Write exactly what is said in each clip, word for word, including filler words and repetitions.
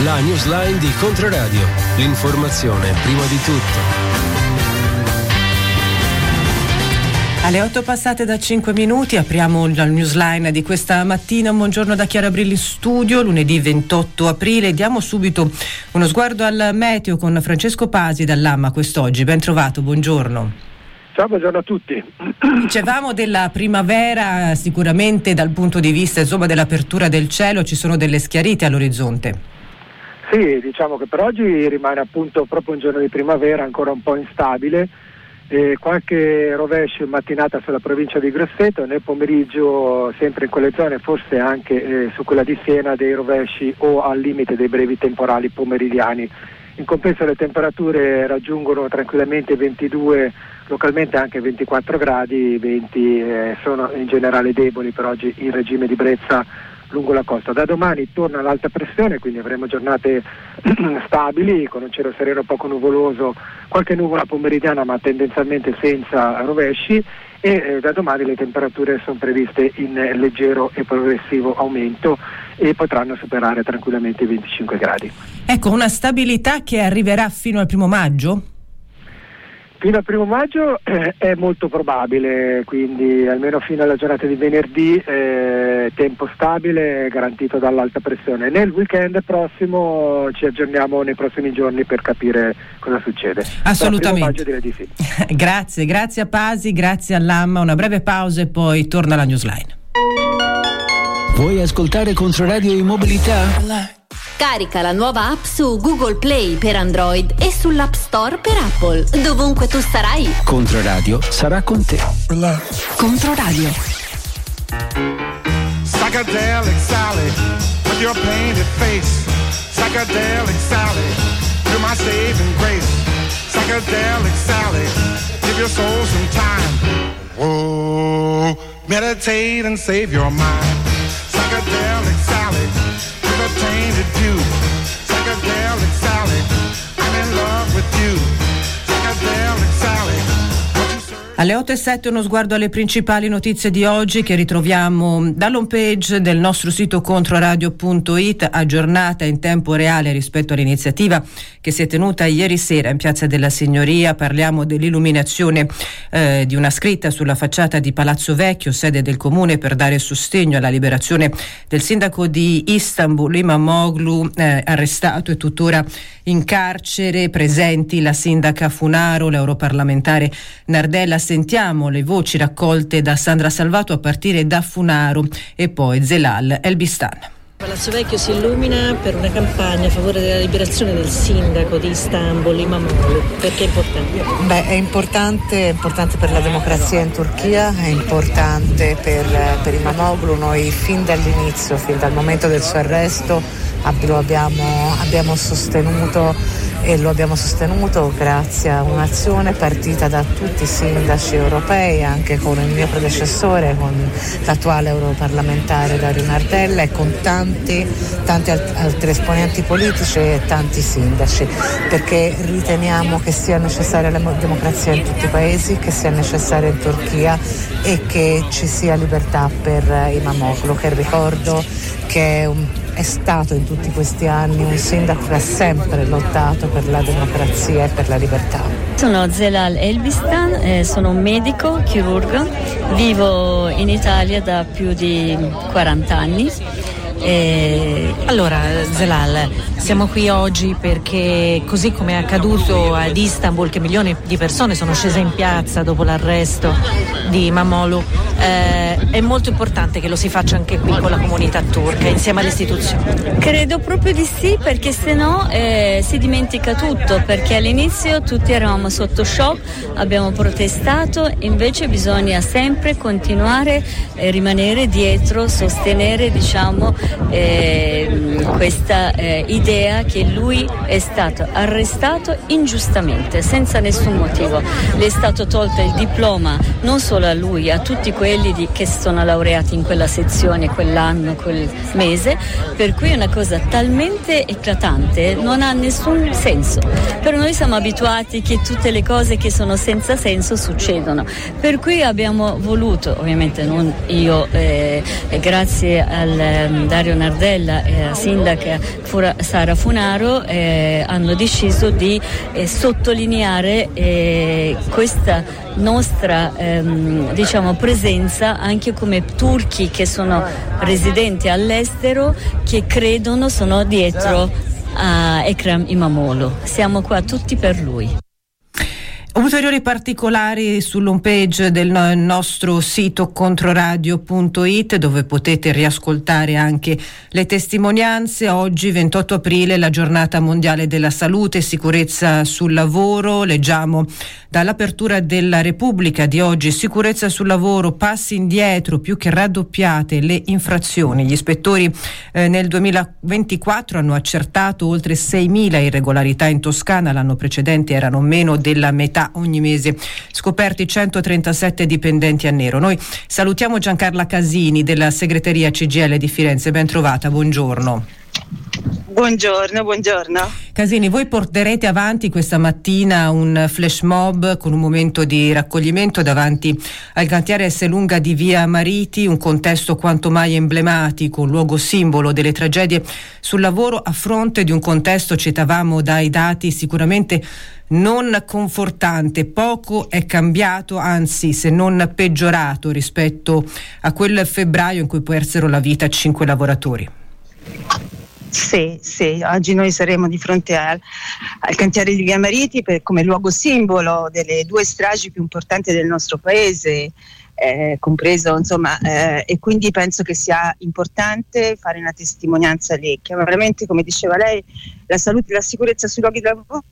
La newsline di Controradio. L'informazione prima di tutto. Alle otto passate da cinque minuti apriamo la newsline di questa mattina. Buongiorno da Chiara Brilli in studio, lunedì ventotto aprile. Diamo subito uno sguardo al meteo con Francesco Pasi dall'A M A quest'oggi. Ben trovato, buongiorno. Ciao, buongiorno a tutti. Dicevamo della primavera, sicuramente dal punto di vista insomma dell'apertura del cielo ci sono delle schiarite all'orizzonte. Sì, diciamo che per oggi rimane appunto proprio un giorno di primavera ancora un po' instabile. Eh, qualche rovescio in mattinata sulla provincia di Grosseto, nel pomeriggio sempre in quelle zone, forse anche eh, su quella di Siena, dei rovesci o al limite dei brevi temporali pomeridiani. In compenso le temperature raggiungono tranquillamente ventidue, localmente anche ventiquattro gradi, venti eh, sono in generale deboli per oggi in regime di brezza lungo la costa. Da domani torna l'alta pressione, quindi avremo giornate stabili con un cielo sereno poco nuvoloso, qualche nuvola pomeridiana ma tendenzialmente senza rovesci e eh, da domani le temperature sono previste in eh, leggero e progressivo aumento e potranno superare tranquillamente i venticinque gradi. Ecco, una stabilità che arriverà fino al primo maggio? Fino al primo maggio eh, è molto probabile, quindi almeno fino alla giornata di venerdì eh, tempo stabile garantito dall'alta pressione. Nel weekend prossimo ci aggiorniamo nei prossimi giorni per capire cosa succede. Assolutamente. Direi di sì. Grazie, grazie a Pasi, grazie all'A M A. Una breve pausa e poi torna la newsline. Vuoi ascoltare Controradio in mobilità? Carica la nuova app su Google Play per Android e sull'App Store per Apple. Dovunque tu sarai, Controradio sarà con te. Controradio. Psychedelic Sally, with your painted face. Psychedelic Sally, you're my saving grace. Psychedelic Sally, give your soul some time. Whoa, meditate and save your mind. Psychedelic Sally, with a tainted view. Psychedelic Sally, I'm in love with you. Psychedelic Sally. Alle otto e sette uno sguardo alle principali notizie di oggi che ritroviamo dall'home page del nostro sito controradio punto it, aggiornata in tempo reale rispetto all'iniziativa che si è tenuta ieri sera in Piazza della Signoria. Parliamo dell'illuminazione eh, di una scritta sulla facciata di Palazzo Vecchio, sede del comune, per dare sostegno alla liberazione del sindaco di Istanbul, Imamoglu, eh, arrestato e tuttora in carcere. Presenti la sindaca Funaro, l'europarlamentare Nardella. Sentiamo le voci raccolte da Sandra Salvato a partire da Funaro e poi Zelal Elbistan. Palazzo Vecchio si illumina per una campagna a favore della liberazione del sindaco di Istanbul, Imamoglu. Perché è importante? Beh, è importante, è importante per la democrazia in Turchia, è importante per, per Imamoglu. Noi fin dall'inizio, fin dal momento del suo arresto, lo abbiamo, abbiamo sostenuto e lo abbiamo sostenuto grazie a un'azione partita da tutti i sindaci europei, anche con il mio predecessore, con l'attuale europarlamentare Dario Nardella e con tanti, tanti altri esponenti politici e tanti sindaci, perché riteniamo che sia necessaria la democrazia in tutti i paesi, che sia necessaria in Turchia e che ci sia libertà per Imamoglu, che ricordo che è un è stato in tutti questi anni un sindaco che ha sempre lottato per la democrazia e per la libertà. Sono Zelal Elbistan, eh, sono un medico, chirurgo, vivo in Italia da più di quaranta anni. Eh, allora Zelal, siamo qui oggi perché, così come è accaduto ad Istanbul, che milioni di persone sono scese in piazza dopo l'arresto di Imamoglu, eh, è molto importante che lo si faccia anche qui con la comunità turca, insieme alle istituzioni. Credo proprio di sì, perché sennò eh, si dimentica tutto, perché all'inizio tutti eravamo sotto shock, abbiamo protestato, invece bisogna sempre continuare e rimanere dietro, sostenere, diciamo, Eh, questa eh, idea che lui è stato arrestato ingiustamente, senza nessun motivo. Le è stato tolto il diploma non solo a lui, a tutti quelli di, che sono laureati in quella sezione, quell'anno, quel mese, per cui è una cosa talmente eclatante, non ha nessun senso. Però noi siamo abituati che tutte le cose che sono senza senso succedono, per cui abbiamo voluto, ovviamente non io, eh, grazie al um, Dario Nardella e a sindaca Fura, Sara Funaro eh, hanno deciso di eh, sottolineare eh, questa nostra ehm, diciamo presenza anche come turchi che sono residenti all'estero, che credono, sono dietro a Ekrem İmamoğlu. Siamo qua tutti per lui. Ulteriori particolari sull'home page del nostro sito controradio punto it, dove potete riascoltare anche le testimonianze. Oggi ventotto aprile, la giornata mondiale della salute e sicurezza sul lavoro. Leggiamo dall'apertura della Repubblica di oggi: sicurezza sul lavoro, passi indietro, più che raddoppiate le infrazioni. Gli ispettori eh, nel duemilaventiquattro hanno accertato oltre seimila irregolarità in Toscana, l'anno precedente erano meno della metà. Ogni mese scoperti centotrentasette dipendenti a nero. Noi salutiamo Giancarla Casini della segreteria C G I L di Firenze. Ben trovata, buongiorno. Buongiorno, buongiorno. Casini, voi porterete avanti questa mattina un flash mob con un momento di raccoglimento davanti al cantiere Esselunga di Via Mariti, un contesto quanto mai emblematico, un luogo simbolo delle tragedie sul lavoro, a fronte di un contesto, citavamo dai dati, sicuramente non confortante. Poco è cambiato, anzi se non peggiorato rispetto a quel febbraio in cui persero la vita cinque lavoratori. Sì, sì, oggi noi saremo di fronte al, al cantiere di Via Mariti per, come luogo simbolo delle due stragi più importanti del nostro paese, eh, compreso insomma, eh, e quindi penso che sia importante fare una testimonianza lì. Chiaramente, come diceva lei, la salute e la sicurezza sui luoghi di lavoro,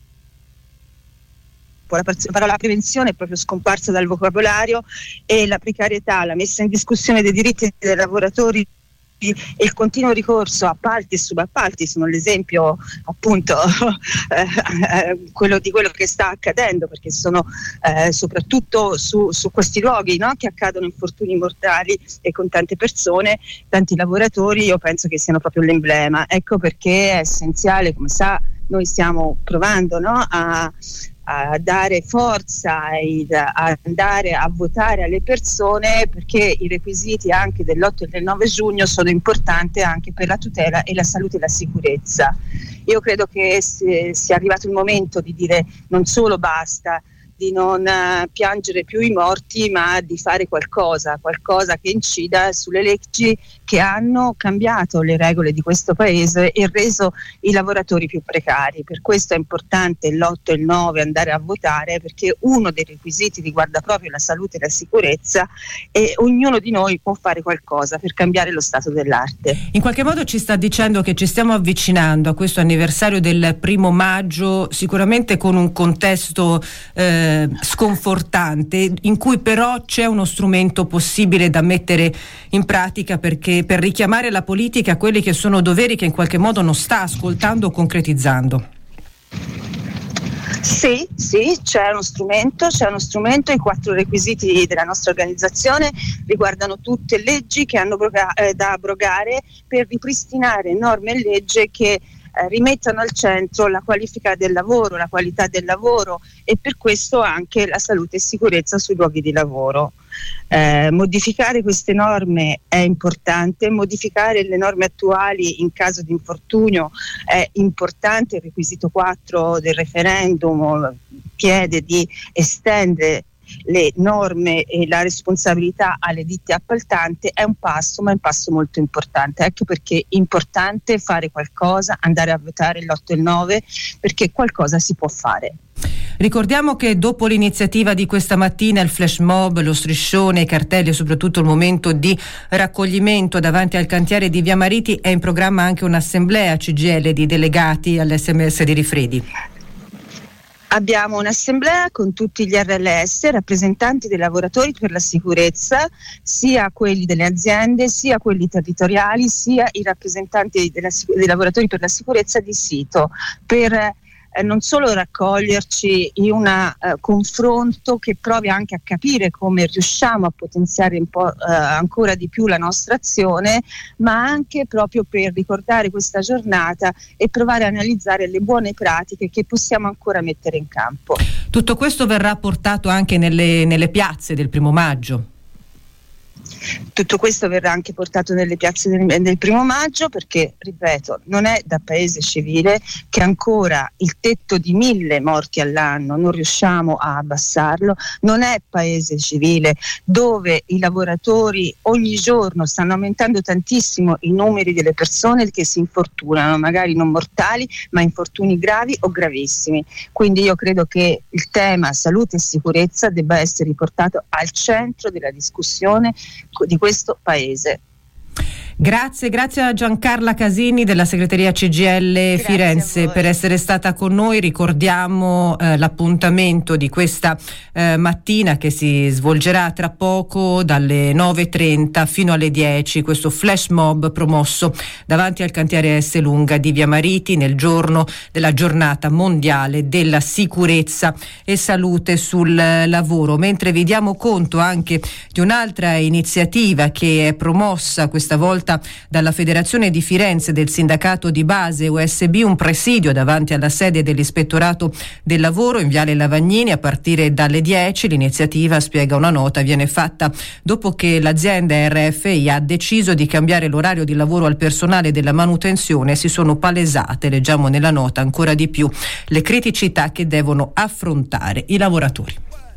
la parola prevenzione è proprio scomparsa dal vocabolario, e la precarietà, la messa in discussione dei diritti dei lavoratori e il continuo ricorso a appalti e subappalti sono l'esempio appunto eh, quello di quello che sta accadendo, perché sono eh, soprattutto su, su questi luoghi, no, che accadono infortuni mortali e con tante persone, tanti lavoratori. Io penso che siano proprio l'emblema. Ecco perché è essenziale, come sa, noi stiamo provando, no, a a dare forza, a andare a votare alle persone, perché i requisiti anche dell'otto e del nove giugno sono importanti anche per la tutela e la salute e la sicurezza. Io credo che sia arrivato il momento di dire non solo basta, di non piangere più i morti, ma di fare qualcosa, qualcosa che incida sulle leggi che hanno cambiato le regole di questo paese e reso i lavoratori più precari. Per questo è importante l'otto e il nove andare a votare, perché uno dei requisiti riguarda proprio la salute e la sicurezza, e ognuno di noi può fare qualcosa per cambiare lo stato dell'arte. In qualche modo ci sta dicendo che ci stiamo avvicinando a questo anniversario del primo maggio, sicuramente con un contesto eh, sconfortante, in cui però c'è uno strumento possibile da mettere in pratica, perché per richiamare la politica a quelli che sono doveri che in qualche modo non sta ascoltando o concretizzando. Sì, sì, c'è uno strumento, c'è uno strumento. I quattro requisiti della nostra organizzazione riguardano tutte leggi che hanno abroga- eh, da abrogare per ripristinare norme e leggi che rimettano al centro la qualifica del lavoro, la qualità del lavoro, e per questo anche la salute e sicurezza sui luoghi di lavoro. Eh, modificare queste norme è importante, modificare le norme attuali in caso di infortunio è importante. Il requisito quattro del referendum chiede di estendere le norme e la responsabilità alle ditte appaltanti. È un passo, ma è un passo molto importante. Ecco perché è importante fare qualcosa, andare a votare l'otto e il nove, perché qualcosa si può fare. Ricordiamo che dopo l'iniziativa di questa mattina, il flash mob, lo striscione, i cartelli e soprattutto il momento di raccoglimento davanti al cantiere di Via Mariti, è in programma anche un'assemblea C G I L di delegati all'S M S di Rifredi. Abbiamo un'assemblea con tutti gli R L S, rappresentanti dei lavoratori per la sicurezza, sia quelli delle aziende, sia quelli territoriali, sia i rappresentanti della, dei lavoratori per la sicurezza di sito, per eh, non solo raccoglierci in un eh, confronto che provi anche a capire come riusciamo a potenziare un po' eh, ancora di più la nostra azione, ma anche proprio per ricordare questa giornata e provare a analizzare le buone pratiche che possiamo ancora mettere in campo. Tutto questo verrà portato anche nelle, nelle piazze del primo maggio? Tutto questo verrà anche portato nelle piazze del, del primo maggio, perché, ripeto, non è da paese civile che ancora il tetto di mille morti all'anno non riusciamo a abbassarlo, non è paese civile dove i lavoratori ogni giorno stanno aumentando tantissimo i numeri delle persone che si infortunano, magari non mortali ma infortuni gravi o gravissimi. Quindi io credo che il tema salute e sicurezza debba essere riportato al centro della discussione di questo paese. Grazie, grazie a Giancarla Casini della segreteria C G I L Firenze per essere stata con noi. Ricordiamo eh, l'appuntamento di questa eh, mattina che si svolgerà tra poco dalle nove e trenta fino alle dieci, questo flash mob promosso davanti al cantiere Esselunga di Via Mariti nel giorno della giornata mondiale della sicurezza e salute sul lavoro. Mentre vi diamo conto anche di un'altra iniziativa che è promossa questa volta dalla Federazione di Firenze del sindacato di base U S B, un presidio davanti alla sede dell'Ispettorato del Lavoro in Viale Lavagnini a partire dalle dieci. L'iniziativa, spiega una nota, viene fatta dopo che l'azienda R F I ha deciso di cambiare l'orario di lavoro al personale della manutenzione e si sono palesate, leggiamo nella nota, ancora di più le criticità che devono affrontare i lavoratori.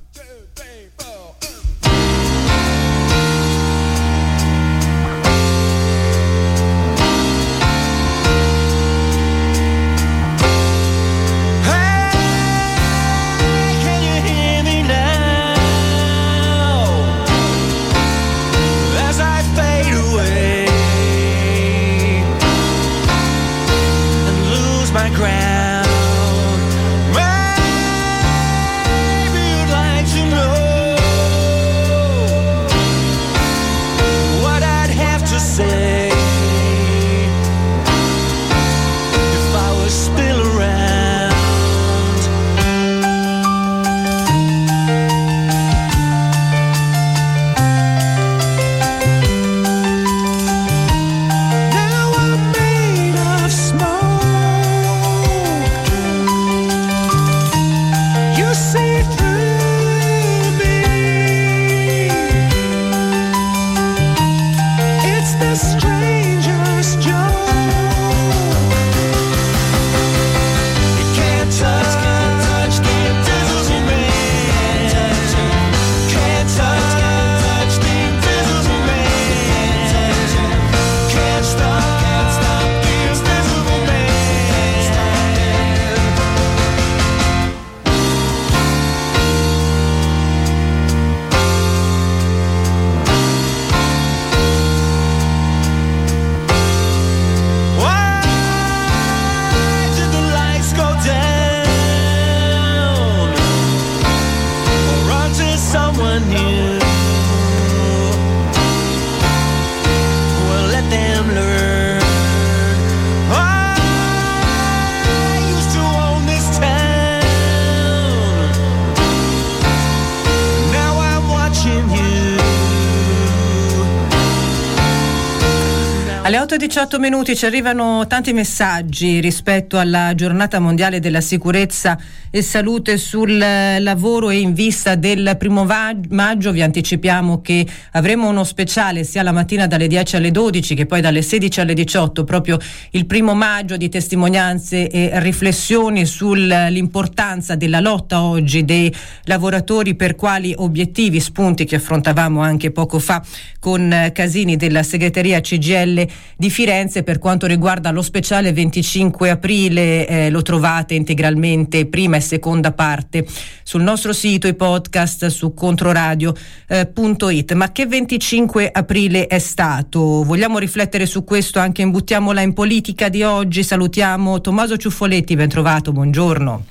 Alle otto e diciotto minuti ci arrivano tanti messaggi rispetto alla giornata mondiale della sicurezza e salute sul lavoro e in vista del primo maggio. Vi anticipiamo che avremo uno speciale sia la mattina dalle dieci alle dodici che poi dalle sedici alle diciotto, proprio il primo maggio, di testimonianze e riflessioni sull'importanza della lotta oggi dei lavoratori, per quali obiettivi, spunti che affrontavamo anche poco fa con Casini della segreteria C G I L di Firenze. Per quanto riguarda lo speciale venticinque aprile, eh, lo trovate integralmente, prima e seconda parte, sul nostro sito, i podcast su controradio punto it. Ma che venticinque aprile è stato? Vogliamo riflettere su questo anche in Buttiamola in politica di oggi. Salutiamo Tommaso Ciuffoletti, ben trovato, buongiorno.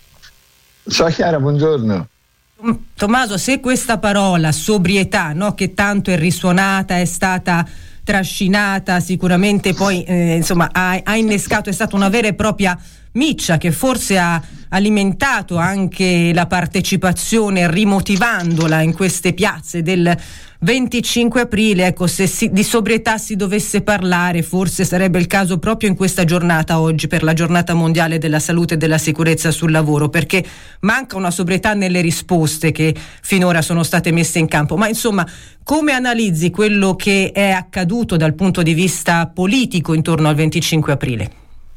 Ciao Chiara, buongiorno. Tommaso, se questa parola sobrietà, no, che tanto è risuonata, è stata trascinata, sicuramente poi eh, insomma ha, ha innescato, è stata una vera e propria miccia che forse ha alimentato anche la partecipazione rimotivandola in queste piazze del venticinque aprile. Ecco, se si, di sobrietà si dovesse parlare, forse sarebbe il caso proprio in questa giornata oggi, per la giornata mondiale della salute e della sicurezza sul lavoro, perché manca una sobrietà nelle risposte che finora sono state messe in campo. Ma insomma, come analizzi quello che è accaduto dal punto di vista politico intorno al venticinque aprile?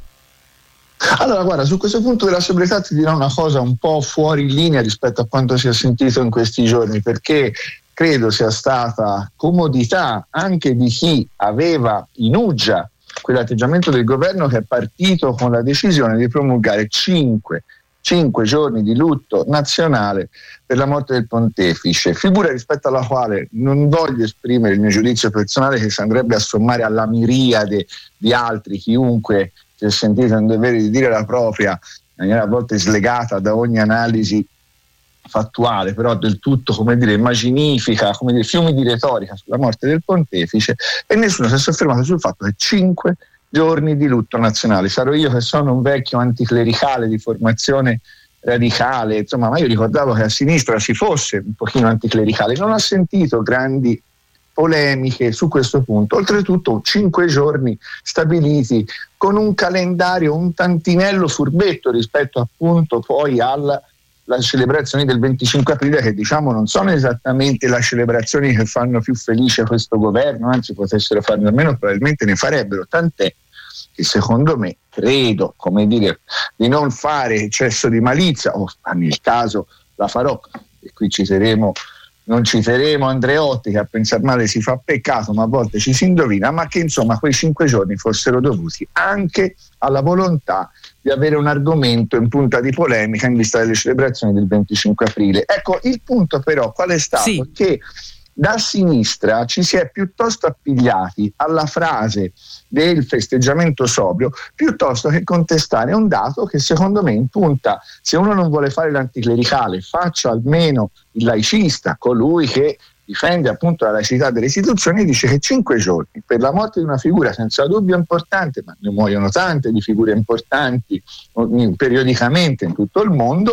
Allora, guarda, su questo punto della sobrietà ti dirò una cosa un po' fuori linea rispetto a quanto si è sentito in questi giorni, perché credo sia stata comodità anche di chi aveva in uggia quell'atteggiamento del governo che è partito con la decisione di promulgare cinque, cinque giorni di lutto nazionale per la morte del pontefice, figura rispetto alla quale non voglio esprimere il mio giudizio personale, che si andrebbe a sommare alla miriade di altri, chiunque si è sentito in dovere di dire la propria, in maniera a volte slegata da ogni analisi fattuale, però del tutto, come dire, immaginifica, come dire, fiumi di retorica sulla morte del pontefice, e nessuno si è soffermato sul fatto che cinque giorni di lutto nazionale. Sarò io che sono un vecchio anticlericale di formazione radicale, insomma, ma io ricordavo che a sinistra si fosse un pochino anticlericale, non ho sentito grandi polemiche su questo punto. Oltretutto cinque giorni stabiliti con un calendario un tantinello furbetto rispetto appunto poi alla le celebrazioni del venticinque aprile, che diciamo non sono esattamente le celebrazioni che fanno più felice questo governo, anzi potessero farne almeno, probabilmente ne farebbero, tant'è che secondo me, credo, come dire, di non fare eccesso di malizia, o nel caso la farò, e qui citeremo non citeremo Andreotti, che a pensar male si fa peccato, ma a volte ci si indovina, ma che insomma quei cinque giorni fossero dovuti anche alla volontà di avere un argomento in punta di polemica in vista delle celebrazioni del venticinque aprile. Ecco, il punto però qual è stato? Sì. Che da sinistra ci si è piuttosto appigliati alla frase del festeggiamento sobrio, piuttosto che contestare un dato che secondo me in punta, se uno non vuole fare l'anticlericale, faccia almeno il laicista, colui che difende appunto la laicità delle istituzioni, dice che cinque giorni per la morte di una figura senza dubbio importante, ma ne muoiono tante di figure importanti periodicamente in tutto il mondo,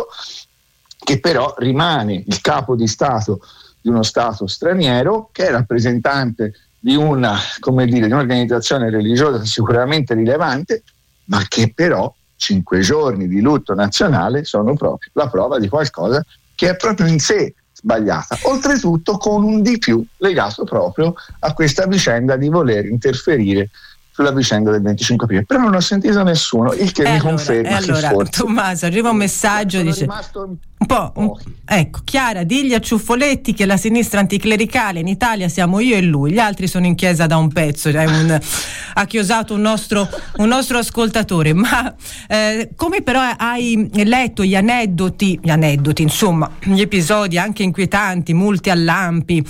che però rimane il capo di Stato di uno Stato straniero, che è rappresentante di una, come dire, di un'organizzazione religiosa sicuramente rilevante, ma che però cinque giorni di lutto nazionale sono proprio la prova di qualcosa che è proprio in sé sbagliata, oltretutto con un di più legato proprio a questa vicenda di voler interferire sulla vicenda del venticinque aprile. Però non ho sentito nessuno, il che eh mi allora, conferma eh allora, che forse Tommaso, arriva un messaggio, dice un po', un, ecco, Chiara, digli a Ciuffoletti che la sinistra anticlericale in Italia siamo io e lui, gli altri sono in chiesa da un pezzo, cioè un, ha chiosato un nostro, un nostro ascoltatore. Ma eh, come però hai letto gli aneddoti, gli aneddoti, insomma, gli episodi anche inquietanti, multe a lampi,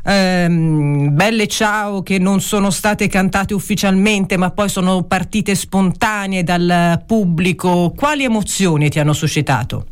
ehm, belle ciao che non sono state cantate ufficialmente ma poi sono partite spontanee dal pubblico, quali emozioni ti hanno suscitato?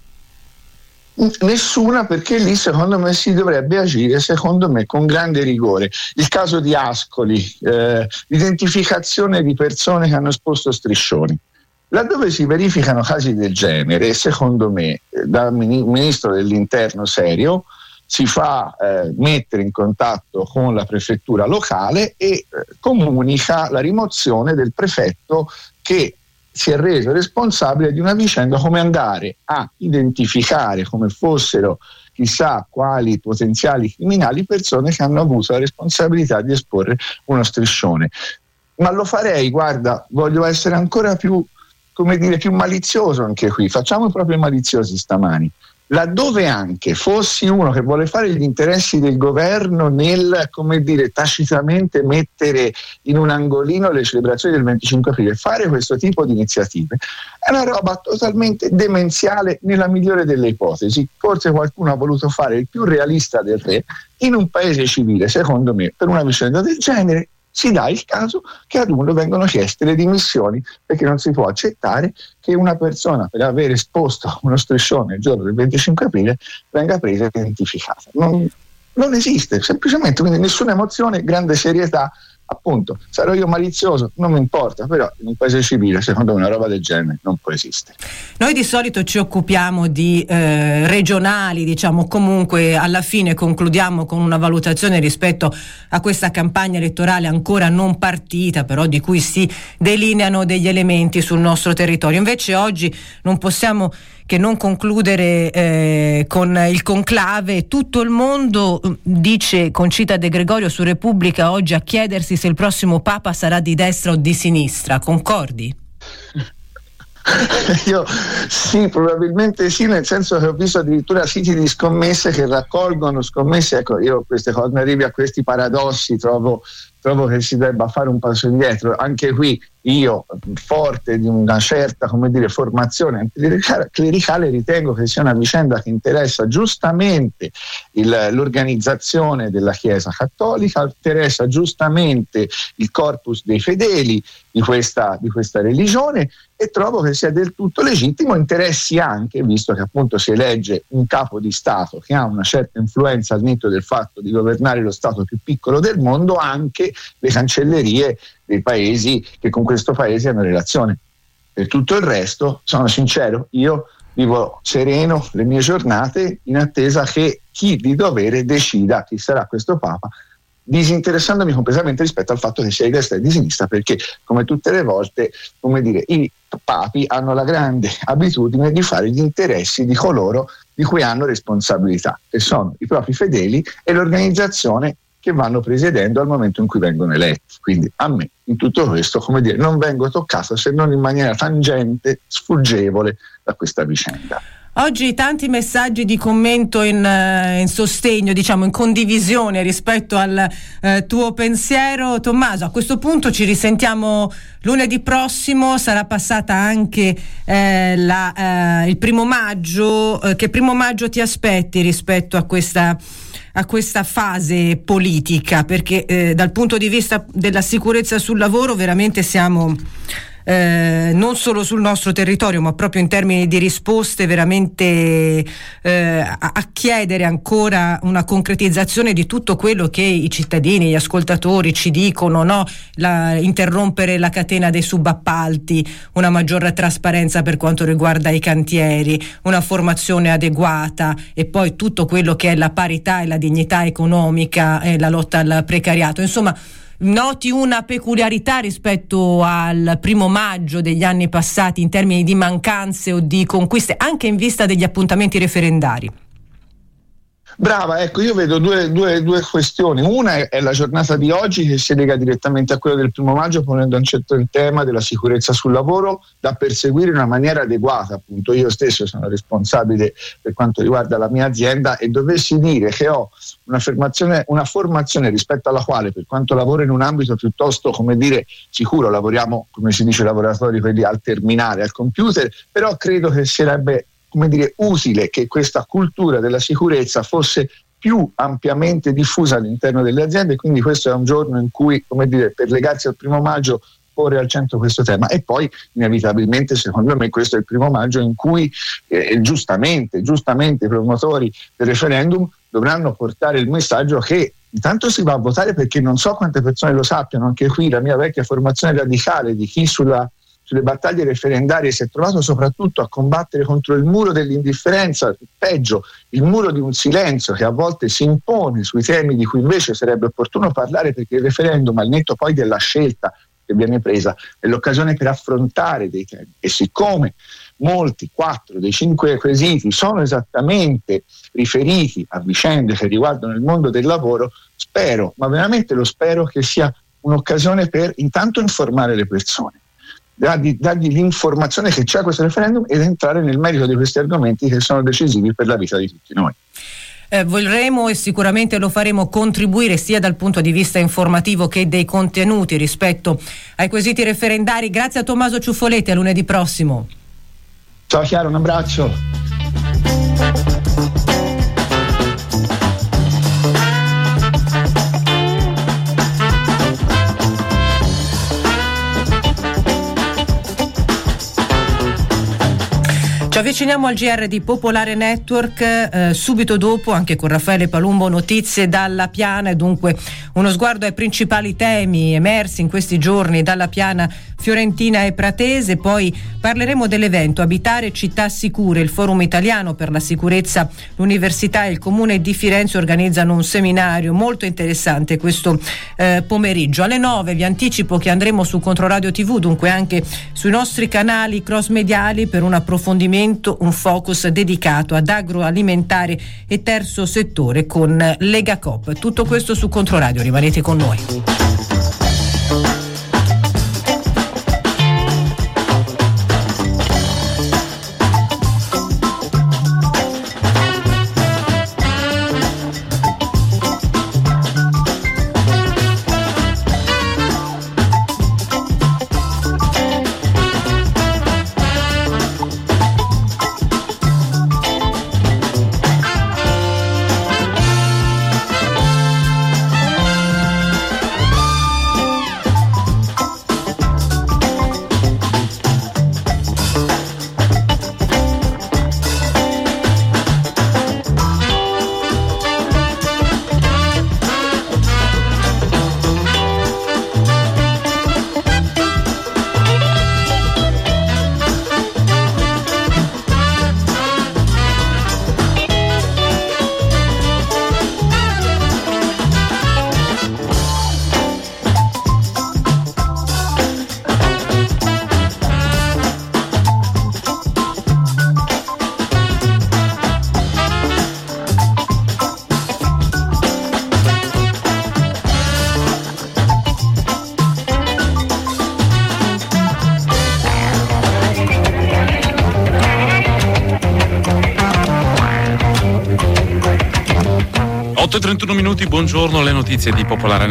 Nessuna, perché lì secondo me si dovrebbe agire, secondo me, con grande rigore. Il caso di Ascoli, eh, l'identificazione di persone che hanno esposto striscioni. Laddove si verificano casi del genere, secondo me, da un ministro dell'interno serio si fa eh, mettere in contatto con la prefettura locale e eh, comunica la rimozione del prefetto che si è reso responsabile di una vicenda, come andare a identificare come fossero chissà quali potenziali criminali persone che hanno avuto la responsabilità di esporre uno striscione. Ma lo farei, guarda, voglio essere ancora più, come dire, più malizioso anche qui, facciamo proprio maliziosi stamani. Laddove anche fossi uno che vuole fare gli interessi del governo nel, come dire, tacitamente mettere in un angolino le celebrazioni del venticinque aprile, fare questo tipo di iniziative è una roba totalmente demenziale nella migliore delle ipotesi. Forse qualcuno ha voluto fare il più realista del re. In un paese civile, secondo me, per una vicenda del genere si dà il caso che ad uno vengono chieste le dimissioni, perché non si può accettare che una persona, per aver esposto uno striscione il giorno del venticinque aprile, venga presa e identificata. Non, non esiste, semplicemente, quindi nessuna emozione, grande serietà, appunto, sarò io malizioso, non mi importa, però in un paese civile secondo me una roba del genere non può esistere. Noi di solito ci occupiamo di eh, regionali, diciamo, comunque alla fine concludiamo con una valutazione rispetto a questa campagna elettorale ancora non partita, però di cui si delineano degli elementi sul nostro territorio. Invece oggi non possiamo che non concludere eh, con il conclave. Tutto il mondo, dice Concita De Gregorio su Repubblica oggi, a chiedersi se il prossimo Papa sarà di destra o di sinistra. Concordi? Io sì, probabilmente sì, nel senso che ho visto addirittura siti di scommesse che raccolgono scommesse. Ecco, io queste cose, arrivi a questi paradossi, trovo trovo che si debba fare un passo indietro. Anche qui io, forte di una certa, come dire, formazione anticlericale, ritengo che sia una vicenda che interessa giustamente il, l'organizzazione della Chiesa Cattolica, interessa giustamente il corpus dei fedeli di questa, di questa religione, e trovo che sia del tutto legittimo interessi anche, visto che appunto si elegge un capo di Stato che ha una certa influenza al netto del fatto di governare lo Stato più piccolo del mondo, anche le cancellerie dei paesi che con questo paese hanno relazione. Per tutto il resto, sono sincero, io vivo sereno le mie giornate in attesa che chi di dovere decida chi sarà questo Papa, disinteressandomi completamente rispetto al fatto che sia di destra e di sinistra, perché come tutte le volte, come dire, i papi hanno la grande abitudine di fare gli interessi di coloro di cui hanno responsabilità, che sono i propri fedeli e l'organizzazione che vanno presiedendo al momento in cui vengono eletti. Quindi a me in tutto questo, come dire, non vengo toccato se non in maniera tangente, sfuggevole da questa vicenda. Oggi tanti messaggi di commento in, uh, in sostegno, diciamo in condivisione rispetto al uh, tuo pensiero. Tommaso, a questo punto ci risentiamo lunedì prossimo, sarà passata anche eh, la, uh, il primo maggio. Uh, che primo maggio ti aspetti rispetto a questa a questa fase politica? Perché eh, dal punto di vista della sicurezza sul lavoro veramente siamo Eh, non solo sul nostro territorio, ma proprio in termini di risposte veramente eh, a, a chiedere ancora una concretizzazione di tutto quello che i cittadini, gli ascoltatori ci dicono, no? La, interrompere la catena dei subappalti, una maggiore trasparenza per quanto riguarda i cantieri, una formazione adeguata, e poi tutto quello che è la parità e la dignità economica e la lotta al precariato. Insomma, noti una peculiarità rispetto al primo maggio degli anni passati in termini di mancanze o di conquiste, anche in vista degli appuntamenti referendari? Brava, ecco, io vedo due, due, due questioni. Una è, è la giornata di oggi, che si lega direttamente a quella del primo maggio, ponendo al centro il tema della sicurezza sul lavoro, da perseguire in una maniera adeguata. Appunto, io stesso sono responsabile per quanto riguarda la mia azienda, e dovessi dire che ho una formazione, una formazione rispetto alla quale, per quanto lavoro in un ambito piuttosto, come dire, sicuro, lavoriamo, come si dice, lavoratori quelli al terminale, al computer, però credo che sarebbe, come dire, utile che questa cultura della sicurezza fosse più ampiamente diffusa all'interno delle aziende. Quindi questo è un giorno in cui, come dire, per legarsi al primo maggio, porre al centro questo tema. E poi inevitabilmente, secondo me, questo è il primo maggio in cui eh, giustamente, giustamente i promotori del referendum dovranno portare il messaggio che intanto si va a votare, perché non so quante persone lo sappiano, anche qui la mia vecchia formazione radicale di chi sulla sulle battaglie referendarie si è trovato soprattutto a combattere contro il muro dell'indifferenza, peggio, il muro di un silenzio che a volte si impone sui temi di cui invece sarebbe opportuno parlare, perché il referendum, al netto poi della scelta che viene presa, è l'occasione per affrontare dei temi. E siccome molti, quattro dei cinque quesiti, sono esattamente riferiti a vicende che riguardano il mondo del lavoro, spero, ma veramente lo spero, che sia un'occasione per intanto informare le persone, dargli, dargli l'informazione che c'è questo referendum, ed entrare nel merito di questi argomenti che sono decisivi per la vita di tutti noi. Eh, vorremmo, e sicuramente lo faremo, contribuire sia dal punto di vista informativo che dei contenuti rispetto ai quesiti referendari. Grazie a Tommaso Ciuffoletti, a lunedì prossimo. Ciao Chiara, un abbraccio. Ci avviciniamo al G R di Popolare Network, eh, subito dopo anche con Raffaele Palumbo notizie dalla Piana e dunque uno sguardo ai principali temi emersi in questi giorni dalla Piana fiorentina e pratese. Poi parleremo dell'evento Abitare città sicure, il Forum Italiano per la Sicurezza, l'Università e il Comune di Firenze organizzano un seminario molto interessante questo eh, pomeriggio. Alle nove vi anticipo che andremo su Controradio tivù, dunque anche sui nostri canali cross mediali per un approfondimento, un focus dedicato ad agroalimentare e terzo settore con Legacoop. Tutto questo su Controradio, rimanete con noi. otto e trentuno minuti, buongiorno, le notizie di Popolare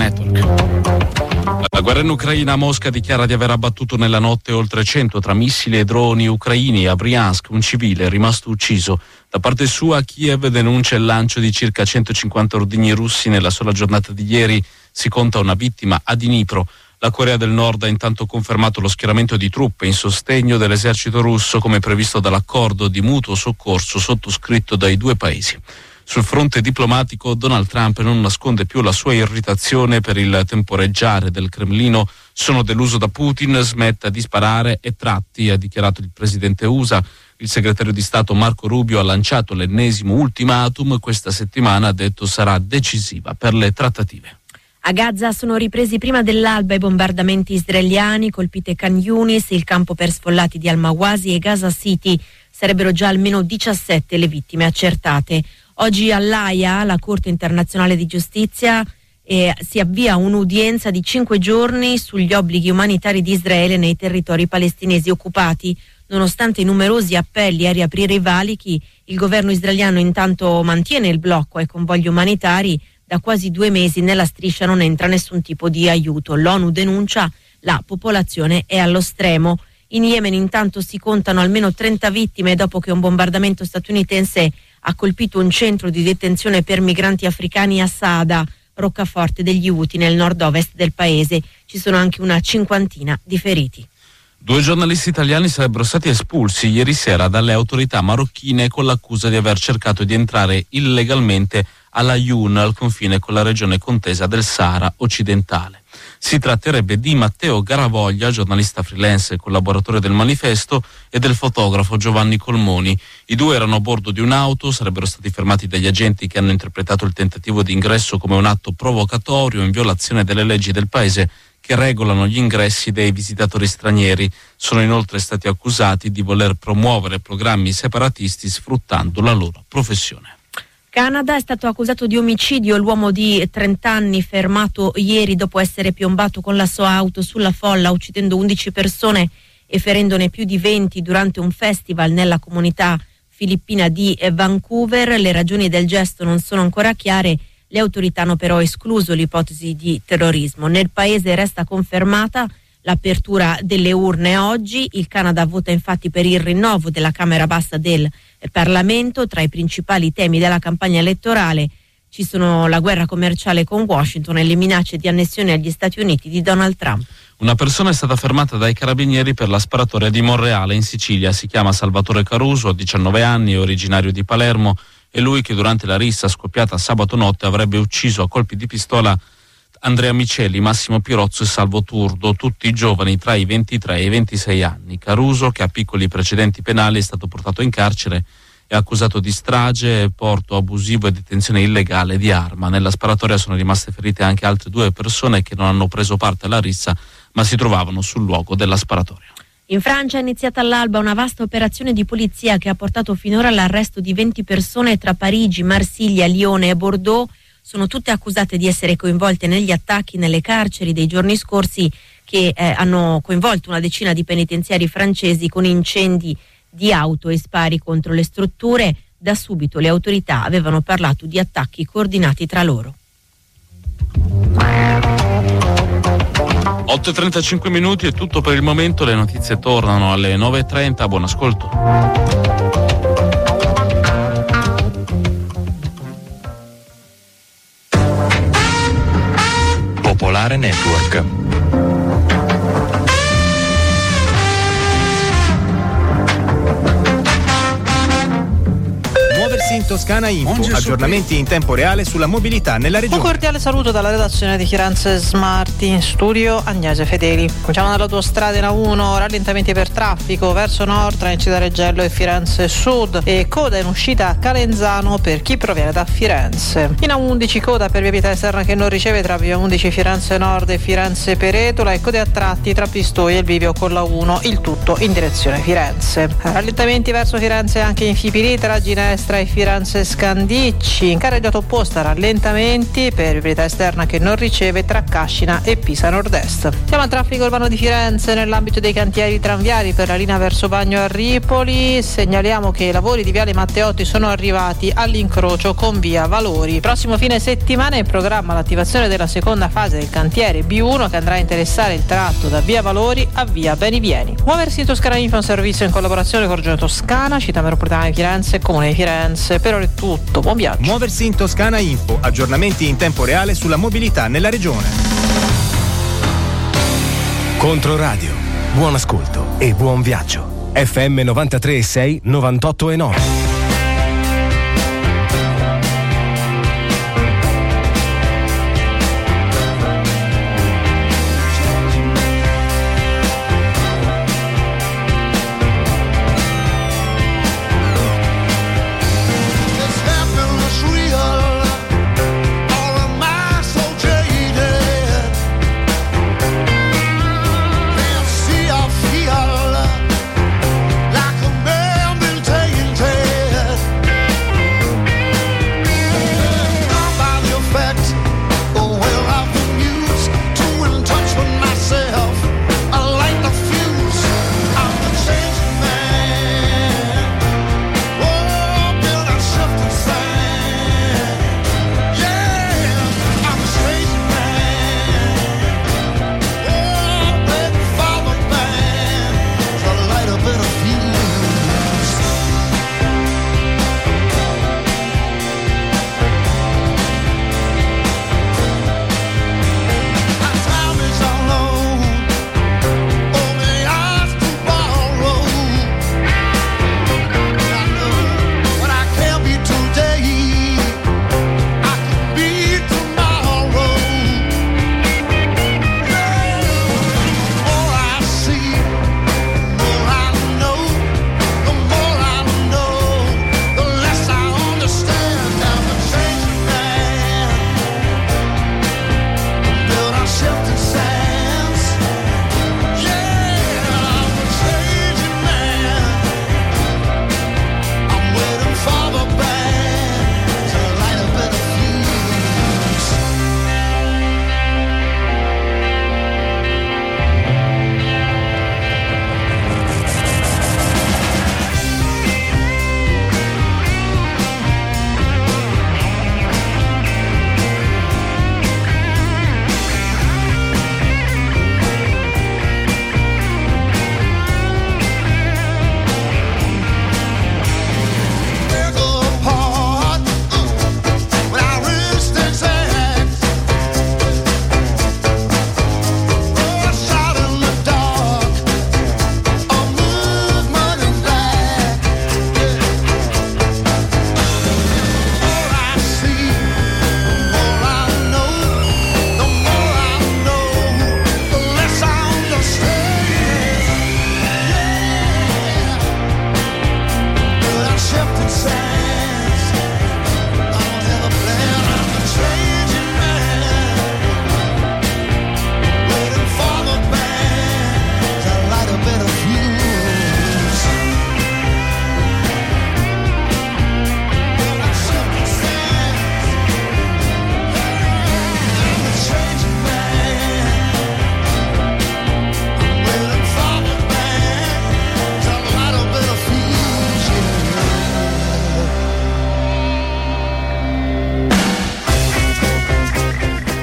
Network. La guerra in Ucraina, Mosca dichiara di aver abbattuto nella notte oltre cento tra missili e droni ucraini. A Briansk un civile è rimasto ucciso. Da parte sua Kiev denuncia il lancio di circa centocinquanta ordigni russi nella sola giornata di ieri. Si conta una vittima a Dnipro. La Corea del Nord ha intanto confermato lo schieramento di truppe in sostegno dell'esercito russo come previsto dall'accordo di mutuo soccorso sottoscritto dai due paesi. Sul fronte diplomatico Donald Trump non nasconde più la sua irritazione per il temporeggiare del Cremlino. Sono deluso da Putin, smetta di sparare e tratti, ha dichiarato il presidente U S A. Il segretario di Stato Marco Rubio ha lanciato l'ennesimo ultimatum, questa settimana ha detto sarà decisiva per le trattative. A Gaza sono ripresi prima dell'alba i bombardamenti israeliani, colpite Khan Yunis, il campo per sfollati di Al-Mawasi e Gaza City. Sarebbero già almeno diciassette le vittime accertate. Oggi all'Haia, la Corte internazionale di giustizia, eh, si avvia un'udienza di cinque giorni sugli obblighi umanitari di Israele nei territori palestinesi occupati. Nonostante i numerosi appelli a riaprire i valichi, il governo israeliano intanto mantiene il blocco ai convogli umanitari. Da quasi due mesi nella striscia non entra nessun tipo di aiuto. L'ONU denuncia la popolazione è allo stremo. In Yemen intanto si contano almeno trenta vittime dopo che un bombardamento statunitense ha colpito un centro di detenzione per migranti africani a Saada, roccaforte degli Houthi nel nord-ovest del paese. Ci sono anche una cinquantina di feriti. Due giornalisti italiani sarebbero stati espulsi ieri sera dalle autorità marocchine con l'accusa di aver cercato di entrare illegalmente alla Aaiún, al confine con la regione contesa del Sahara occidentale. Si tratterebbe di Matteo Garavoglia, giornalista freelance e collaboratore del Manifesto, e del fotografo Giovanni Colmoni. I due erano a bordo di un'auto, sarebbero stati fermati dagli agenti che hanno interpretato il tentativo di ingresso come un atto provocatorio in violazione delle leggi del paese che regolano gli ingressi dei visitatori stranieri. Sono inoltre stati accusati di voler promuovere programmi separatisti sfruttando la loro professione. Canada, è stato accusato di omicidio l'uomo di trenta anni fermato ieri dopo essere piombato con la sua auto sulla folla uccidendo undici persone e ferendone più di venti durante un festival nella comunità filippina di Vancouver. Le ragioni del gesto non sono ancora chiare, le autorità hanno però escluso l'ipotesi di terrorismo. Nel paese resta confermata l'apertura delle urne oggi. Il Canada vota infatti per il rinnovo della Camera Bassa del Parlamento. Tra i principali temi della campagna elettorale Ci sono la guerra commerciale con Washington e le minacce di annessione agli Stati Uniti di Donald Trump. Una persona è stata fermata dai carabinieri per la sparatoria di Monreale in Sicilia. Si chiama Salvatore Caruso, ha diciannove anni, è originario di Palermo. È lui che durante la rissa scoppiata sabato notte avrebbe ucciso a colpi di pistola Andrea Miceli, Massimo Pirozzo e Salvo Turdo, tutti giovani tra i ventitré e i ventisei anni. Caruso, che ha piccoli precedenti penali, è stato portato in carcere e accusato di strage, porto abusivo e detenzione illegale di arma. Nella sparatoria sono rimaste ferite anche altre due persone che non hanno preso parte alla rissa, ma si trovavano sul luogo della sparatoria. In Francia è iniziata all'alba una vasta operazione di polizia che ha portato finora all'arresto di venti persone tra Parigi, Marsiglia, Lione e Bordeaux. Sono tutte accusate di essere coinvolte negli attacchi nelle carceri dei giorni scorsi che eh, hanno coinvolto una decina di penitenziari francesi con incendi di auto e spari contro le strutture. Da subito le autorità avevano parlato di attacchi coordinati tra loro. otto e trentacinque minuti è tutto per il momento, le notizie tornano alle nove e trenta, buon ascolto. Popolare Network. In Toscana Info, aggiornamenti in tempo reale sulla mobilità nella regione. Un cordiale saluto dalla redazione di Firenze Smart, in studio Agnese Fedeli. Cominciamo dall'autostrada in A uno, rallentamenti per traffico verso nord tra Cidareggello e Firenze Sud e coda in uscita a Calenzano per chi proviene da Firenze. In A undici coda per via Pietà Esterna che non riceve tra via undici Firenze Nord e Firenze Peretola e code a tratti tra Pistoia e il bivio con la uno, il tutto in direzione Firenze. Rallentamenti verso Firenze anche in Fipili tra Ginestra e Firenze Firenze Scandicci, in carreggiata opposta rallentamenti per viabilità esterna che non riceve tra Cascina e Pisa Nord-Est. Siamo al traffico urbano di Firenze nell'ambito dei cantieri tranviari per la linea verso Bagno a Ripoli. Segnaliamo che i lavori di viale Matteotti sono arrivati all'incrocio con via Valori. Prossimo fine settimana è in programma l'attivazione della seconda fase del cantiere B uno che andrà a interessare il tratto da via Valori a via Benivieni. Muoversi in Toscana Info è un servizio in collaborazione con Regione Toscana, Città Metropolitana di Firenze e Comune di Firenze. Per ora è tutto, buon viaggio. Muoversi in Toscana Info, aggiornamenti in tempo reale sulla mobilità nella regione. Controradio, buon ascolto e buon viaggio. F M novantatré e sei, novantotto e nove. Like a man been taking, taking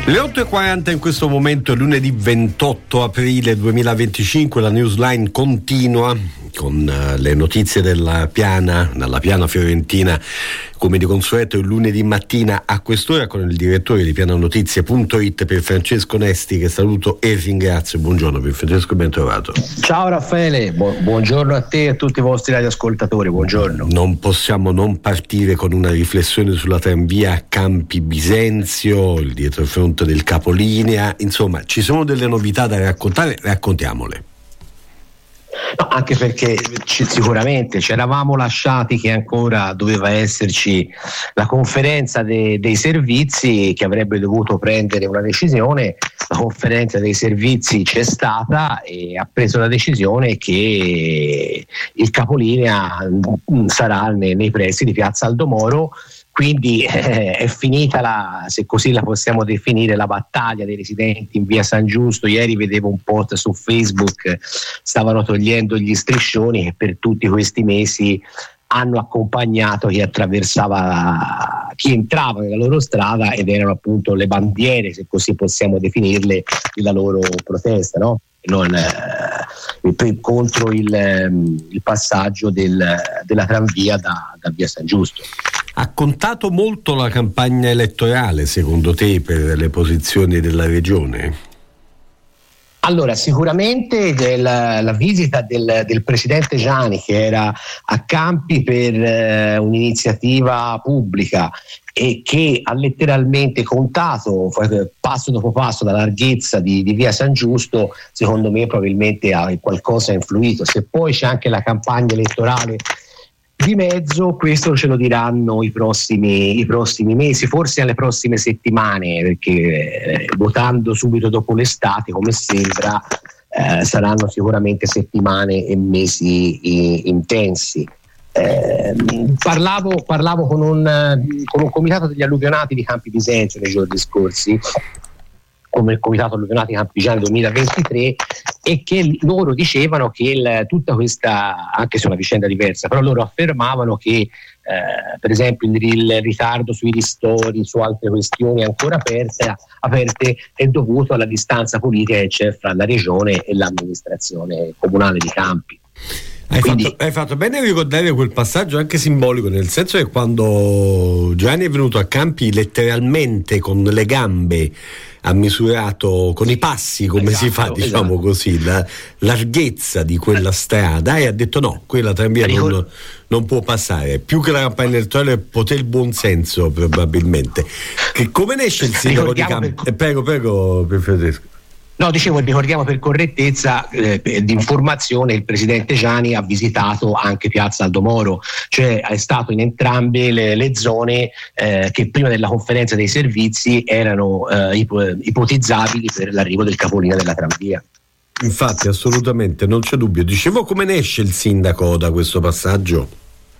Le otto e quaranta in questo momento, lunedì ventotto aprile duemilaventicinque, la Newsline continua con uh, le notizie della piana, dalla piana fiorentina, come di consueto il lunedì mattina a quest'ora, con il direttore di pianonotizie punto it per Francesco Nesti, che saluto e ringrazio. Buongiorno per Francesco, ben trovato. Ciao Raffaele, Bu- buongiorno a te e a tutti i vostri radioascoltatori, buongiorno. Non possiamo non partire con una riflessione sulla tranvia a Campi Bisenzio, il dietrofront del capolinea, insomma ci sono delle novità da raccontare, raccontiamole. No, anche perché ci, sicuramente ci eravamo lasciati che ancora doveva esserci la conferenza de, dei servizi che avrebbe dovuto prendere una decisione. La conferenza dei servizi c'è stata e ha preso la decisione che il capolinea sarà nei, nei pressi di Piazza Aldomoro. Quindi eh, è finita, la, se così la possiamo definire, la battaglia dei residenti in via San Giusto. Ieri vedevo un post su Facebook, stavano togliendo gli striscioni che per tutti questi mesi hanno accompagnato chi attraversava, chi entrava nella loro strada, ed erano appunto le bandiere, se così possiamo definirle, della loro protesta, no? Non, eh, contro il, il passaggio del, della tranvia da, da via San Giusto. Ha contato molto la campagna elettorale, secondo te, per le posizioni della regione? Allora, sicuramente del, la visita del, del presidente Giani, che era a Campi per eh, un'iniziativa pubblica e che ha letteralmente contato passo dopo passo la larghezza di, di via San Giusto, secondo me probabilmente ha qualcosa influito. Se poi c'è anche la campagna elettorale di mezzo, questo ce lo diranno i prossimi, i prossimi mesi, forse alle prossime settimane, perché eh, votando subito dopo l'estate, come sembra, eh, saranno sicuramente settimane e mesi i, intensi. Eh, parlavo, parlavo con, un, con un comitato degli alluvionati di Campi Bisenzio nei giorni scorsi, come il comitato alluvionati Campigiani duemilaventitré, e che loro dicevano che il, tutta questa, anche se è una vicenda diversa, però loro affermavano che eh, per esempio il, il ritardo sui ristori, su altre questioni ancora aperte, aperte è dovuto alla distanza politica che c'è fra la regione e l'amministrazione comunale di Campi. Hai, Quindi, fatto, hai fatto bene a ricordare quel passaggio anche simbolico, nel senso che quando Gianni è venuto a Campi letteralmente con le gambe ha misurato con i passi, come esatto, si fa, diciamo esatto. così, la larghezza di quella strada, e ha detto no, quella tranvia non, non può passare. Più che la campagna elettorale potè il buon senso, probabilmente. Che come ne esce il sindaco di Campi? Per... Eh, prego, prego, per Francesco. No, dicevo, ricordiamo per correttezza eh, di informazione, il presidente Giani ha visitato anche Piazza Aldomoro, cioè è stato in entrambe le, le zone eh, che prima della conferenza dei servizi erano eh, ipo- ipotizzabili per l'arrivo del capolinea della tranvia. Infatti, assolutamente, non c'è dubbio. Dicevo, come ne esce il sindaco da questo passaggio?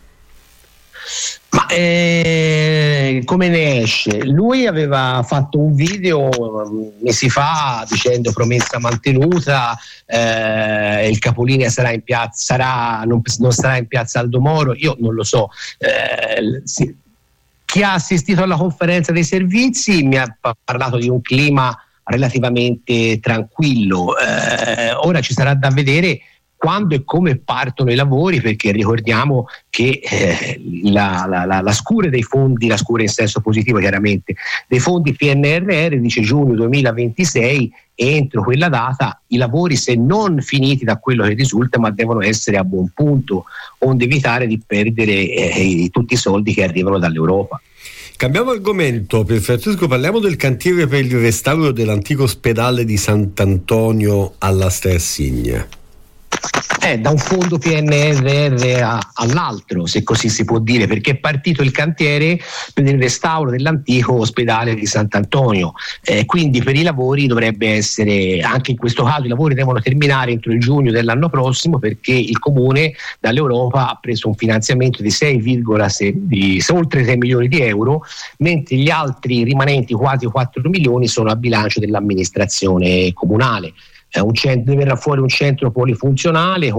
Ma eh, come ne esce? Lui aveva fatto un video mesi fa dicendo promessa mantenuta, eh, il capolinea sarà in piazza, sarà, non, non sarà in piazza Aldomoro. Io non lo so. Eh, sì. Chi ha assistito alla conferenza dei servizi mi ha parlato di un clima relativamente tranquillo. Eh, ora ci sarà da vedere quando e come partono i lavori, perché ricordiamo che eh, la, la, la, la scure dei fondi, la scure in senso positivo chiaramente, dei fondi P N R R dice giugno duemilaventisei, e entro quella data i lavori, se non finiti da quello che risulta, ma devono essere a buon punto, onde evitare di perdere eh, tutti i soldi che arrivano dall'Europa. Cambiamo argomento, per Francesco, parliamo del cantiere per il restauro dell'antico ospedale di Sant'Antonio alla Strassigna. Eh, da un fondo P N R R a, all'altro, se così si può dire, perché è partito il cantiere per il restauro dell'antico ospedale di Sant'Antonio, eh, quindi per i lavori dovrebbe essere, anche in questo caso i lavori devono terminare entro il giugno dell'anno prossimo, perché il comune dall'Europa ha preso un finanziamento di sei virgola sei, di oltre sei milioni di euro, mentre gli altri rimanenti quasi quattro milioni sono a bilancio dell'amministrazione comunale. Eh, un centro, verrà fuori un centro polifunzionale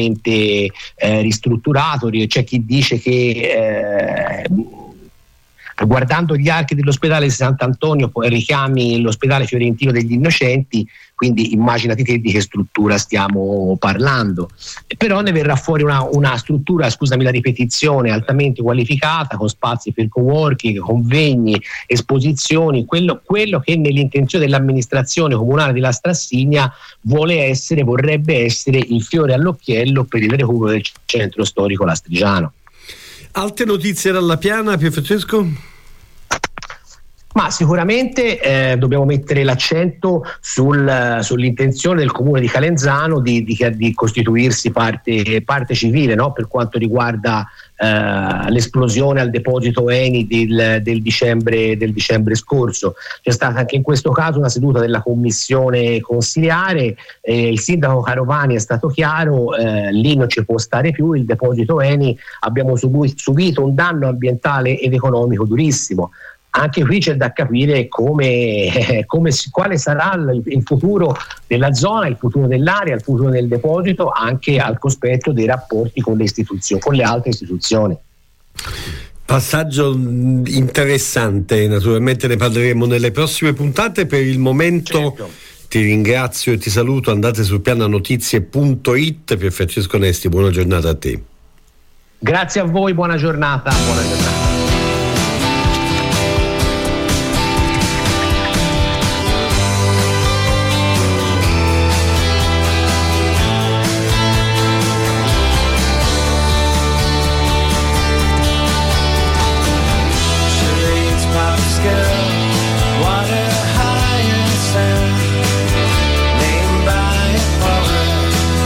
completamente eh, ristrutturato. C'è chi dice che eh, Guardando gli archi dell'ospedale di Sant'Antonio, poi richiami l'ospedale fiorentino degli Innocenti, quindi immaginati te di che struttura stiamo parlando. Però ne verrà fuori una, una struttura, scusami la ripetizione, altamente qualificata, con spazi per coworking, convegni, esposizioni, quello, quello che nell'intenzione dell'amministrazione comunale della Strassigna vuole essere, vorrebbe essere il fiore all'occhiello per il recupero del centro storico lastrigiano. Altre notizie dalla Piana, Pier Francesco? Ma sicuramente eh, dobbiamo mettere l'accento sul, sull'intenzione del comune di Calenzano di, di, di costituirsi parte, parte civile, no? Per quanto riguarda eh, l'esplosione al deposito Eni del, del, dicembre, del dicembre scorso. C'è stata anche in questo caso una seduta della commissione consiliare, eh, il sindaco Carovani è stato chiaro, eh, lì non ci può stare più, il deposito Eni abbiamo subu- subito un danno ambientale ed economico durissimo. Anche qui c'è da capire come, eh, come quale sarà il, il futuro della zona, il futuro dell'area, il futuro del deposito, anche al cospetto dei rapporti con le istituzioni, con le altre istituzioni. Passaggio interessante, naturalmente ne parleremo nelle prossime puntate. Per il momento certo. Ti ringrazio e ti saluto. Andate su piananotizie punto it. Per Francesco Nesti, buona giornata a te. Grazie a voi, buona giornata. Buona giornata.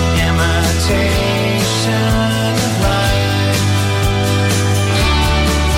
Imitation of life.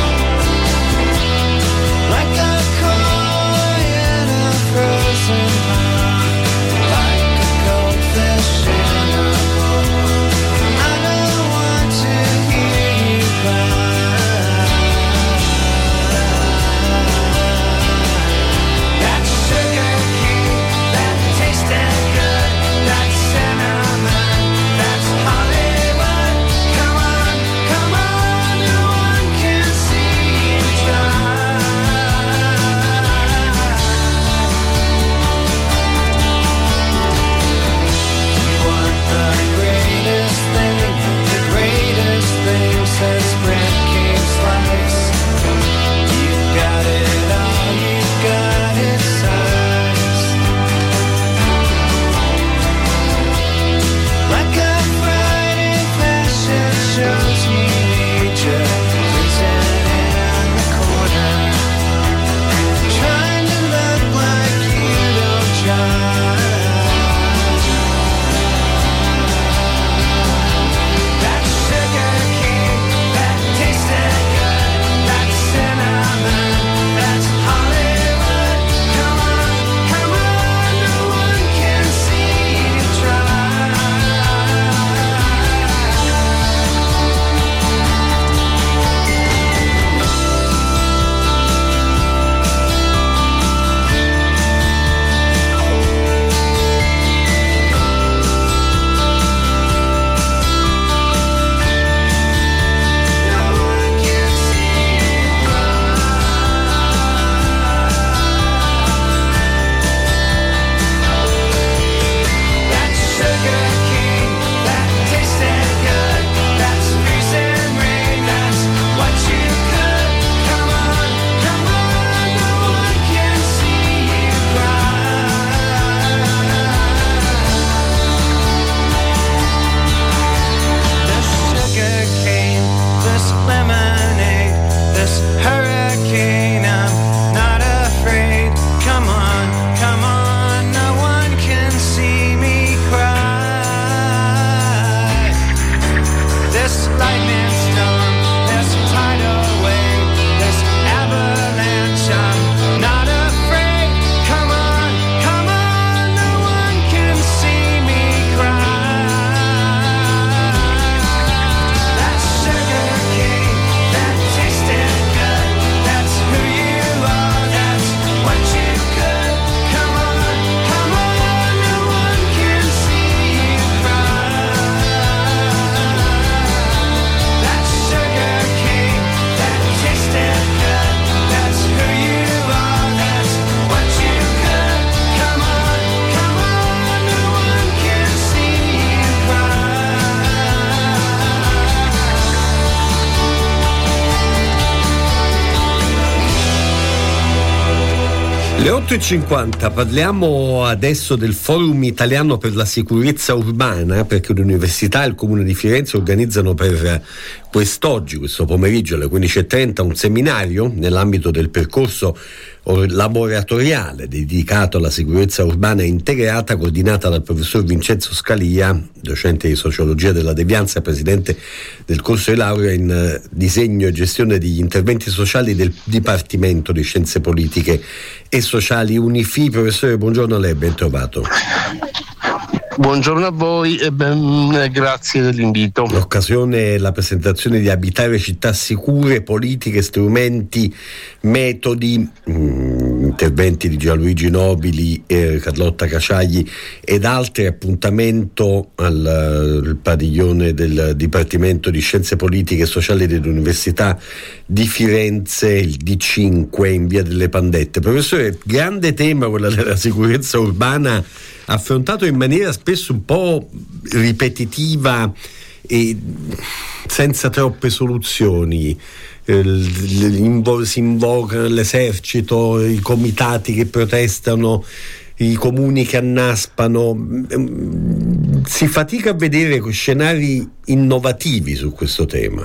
Le otto e cinquanta, parliamo adesso del Forum Italiano per la Sicurezza Urbana, perché l'Università e il Comune di Firenze organizzano per quest'oggi, questo pomeriggio alle quindici e trenta, un seminario nell'ambito del percorso laboratoriale dedicato alla sicurezza urbana integrata, coordinata dal professor Vincenzo Scalia, docente di sociologia della devianza e presidente del corso di laurea in disegno e gestione degli interventi sociali del Dipartimento di Scienze Politiche e Sociali Unifi. Professore, buongiorno a lei, ben trovato. Buongiorno a voi e ben, grazie dell'invito. L'occasione è la presentazione di Abitare città sicure, politiche, strumenti, metodi, mh, interventi di Gianluigi Nobili, eh, Carlotta Caciagli ed altri. Appuntamento al, al padiglione del Dipartimento di Scienze Politiche e Sociali dell'Università di Firenze il D cinque in via delle Pandette. Professore, grande tema quella della sicurezza urbana, affrontato in maniera spesso un po' ripetitiva e senza troppe soluzioni. Eh, si invoca l'esercito, i comitati che protestano, i comuni che annaspano. Si fatica a vedere scenari innovativi su questo tema.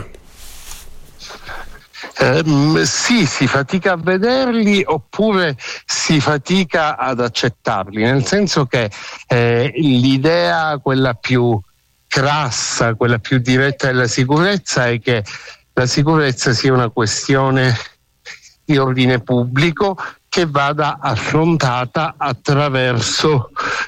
Eh, sì, si fatica a vederli oppure si fatica ad accettarli, nel senso che eh, l'idea, quella più crassa, quella più diretta della sicurezza è che la sicurezza sia una questione di ordine pubblico che vada affrontata attraverso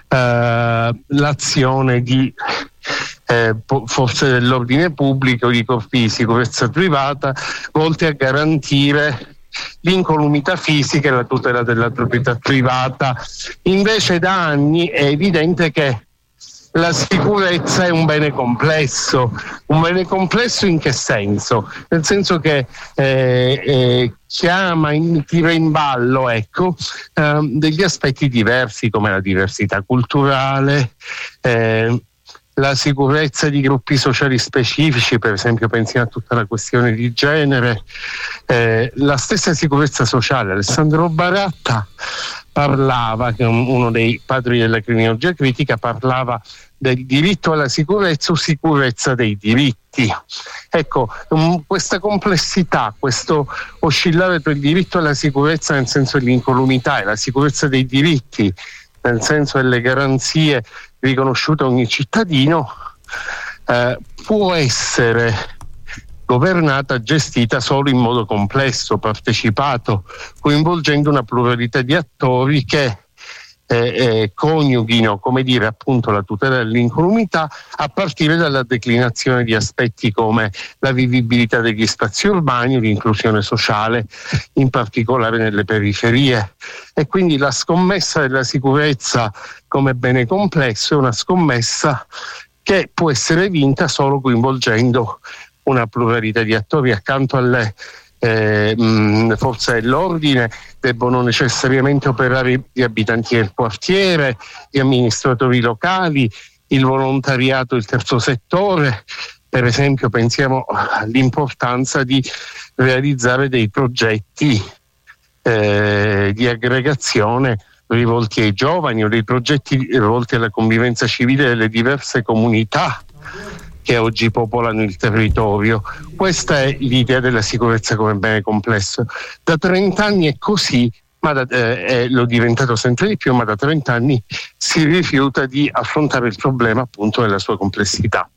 eh, l'azione di Eh, forze dell'ordine pubblico, di corpi di sicurezza privata, volte a garantire l'incolumità fisica e la tutela della proprietà privata. Invece da anni è evidente che la sicurezza è un bene complesso. Un bene complesso in che senso? Nel senso che eh, eh, chiama, in, tira in ballo ecco, eh, degli aspetti diversi come la diversità culturale, eh, la sicurezza di gruppi sociali specifici, per esempio pensiamo a tutta la questione di genere, eh, la stessa sicurezza sociale. Alessandro Baratta parlava, che è uno dei padri della criminologia critica, parlava del diritto alla sicurezza o sicurezza dei diritti. Ecco, um, questa complessità, questo oscillare tra il diritto alla sicurezza nel senso dell'incolumità e la sicurezza dei diritti nel senso delle garanzie riconosciute a ogni cittadino, eh, può essere governata, gestita solo in modo complesso, partecipato, coinvolgendo una pluralità di attori che eh, eh, coniughino, come dire, appunto la tutela dell'incolumità a partire dalla declinazione di aspetti come la vivibilità degli spazi urbani, l'inclusione sociale, in particolare nelle periferie. E quindi la scommessa della sicurezza come bene complesso è una scommessa che può essere vinta solo coinvolgendo una pluralità di attori. Accanto alle eh, mh, forze dell'ordine debbono necessariamente operare gli abitanti del quartiere, gli amministratori locali, il volontariato, il terzo settore. Per esempio pensiamo all'importanza di realizzare dei progetti eh, di aggregazione rivolti ai giovani o dei progetti rivolti alla convivenza civile delle diverse comunità che oggi popolano il territorio. Questa è l'idea della sicurezza come bene complesso. Da trent'anni è così, ma da, eh, è, lo è diventato sempre di più, ma da trent'anni si rifiuta di affrontare il problema appunto nella sua complessità.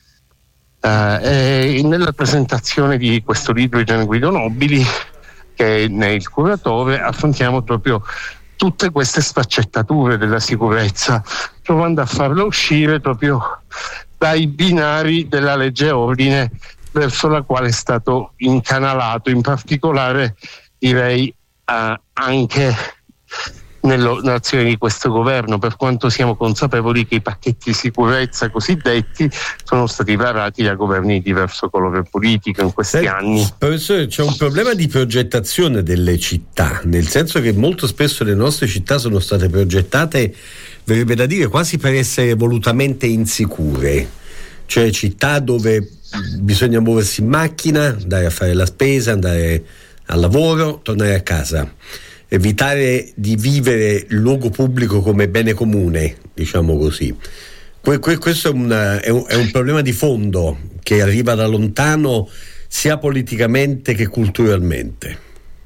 Eh, e nella presentazione di questo libro di Gian Guido Nobili, che è il curatore, affrontiamo proprio tutte queste sfaccettature della sicurezza, provando a farla uscire proprio dai binari della legge ordine verso la quale è stato incanalato, in particolare direi eh, anche nello, nell'azione di questo governo, per quanto siamo consapevoli che i pacchetti di sicurezza cosiddetti sono stati varati da governi di diverso colore politico in questi eh, anni. Professore, c'è un problema di progettazione delle città, nel senso che molto spesso le nostre città sono state progettate, verrebbe da dire, quasi per essere volutamente insicure, cioè città dove bisogna muoversi in macchina, andare a fare la spesa, andare al lavoro, tornare a casa. evitare di vivere il luogo pubblico come bene comune, diciamo così. Que- que- questo è un, è, un, è un problema di fondo che arriva da lontano sia politicamente che culturalmente.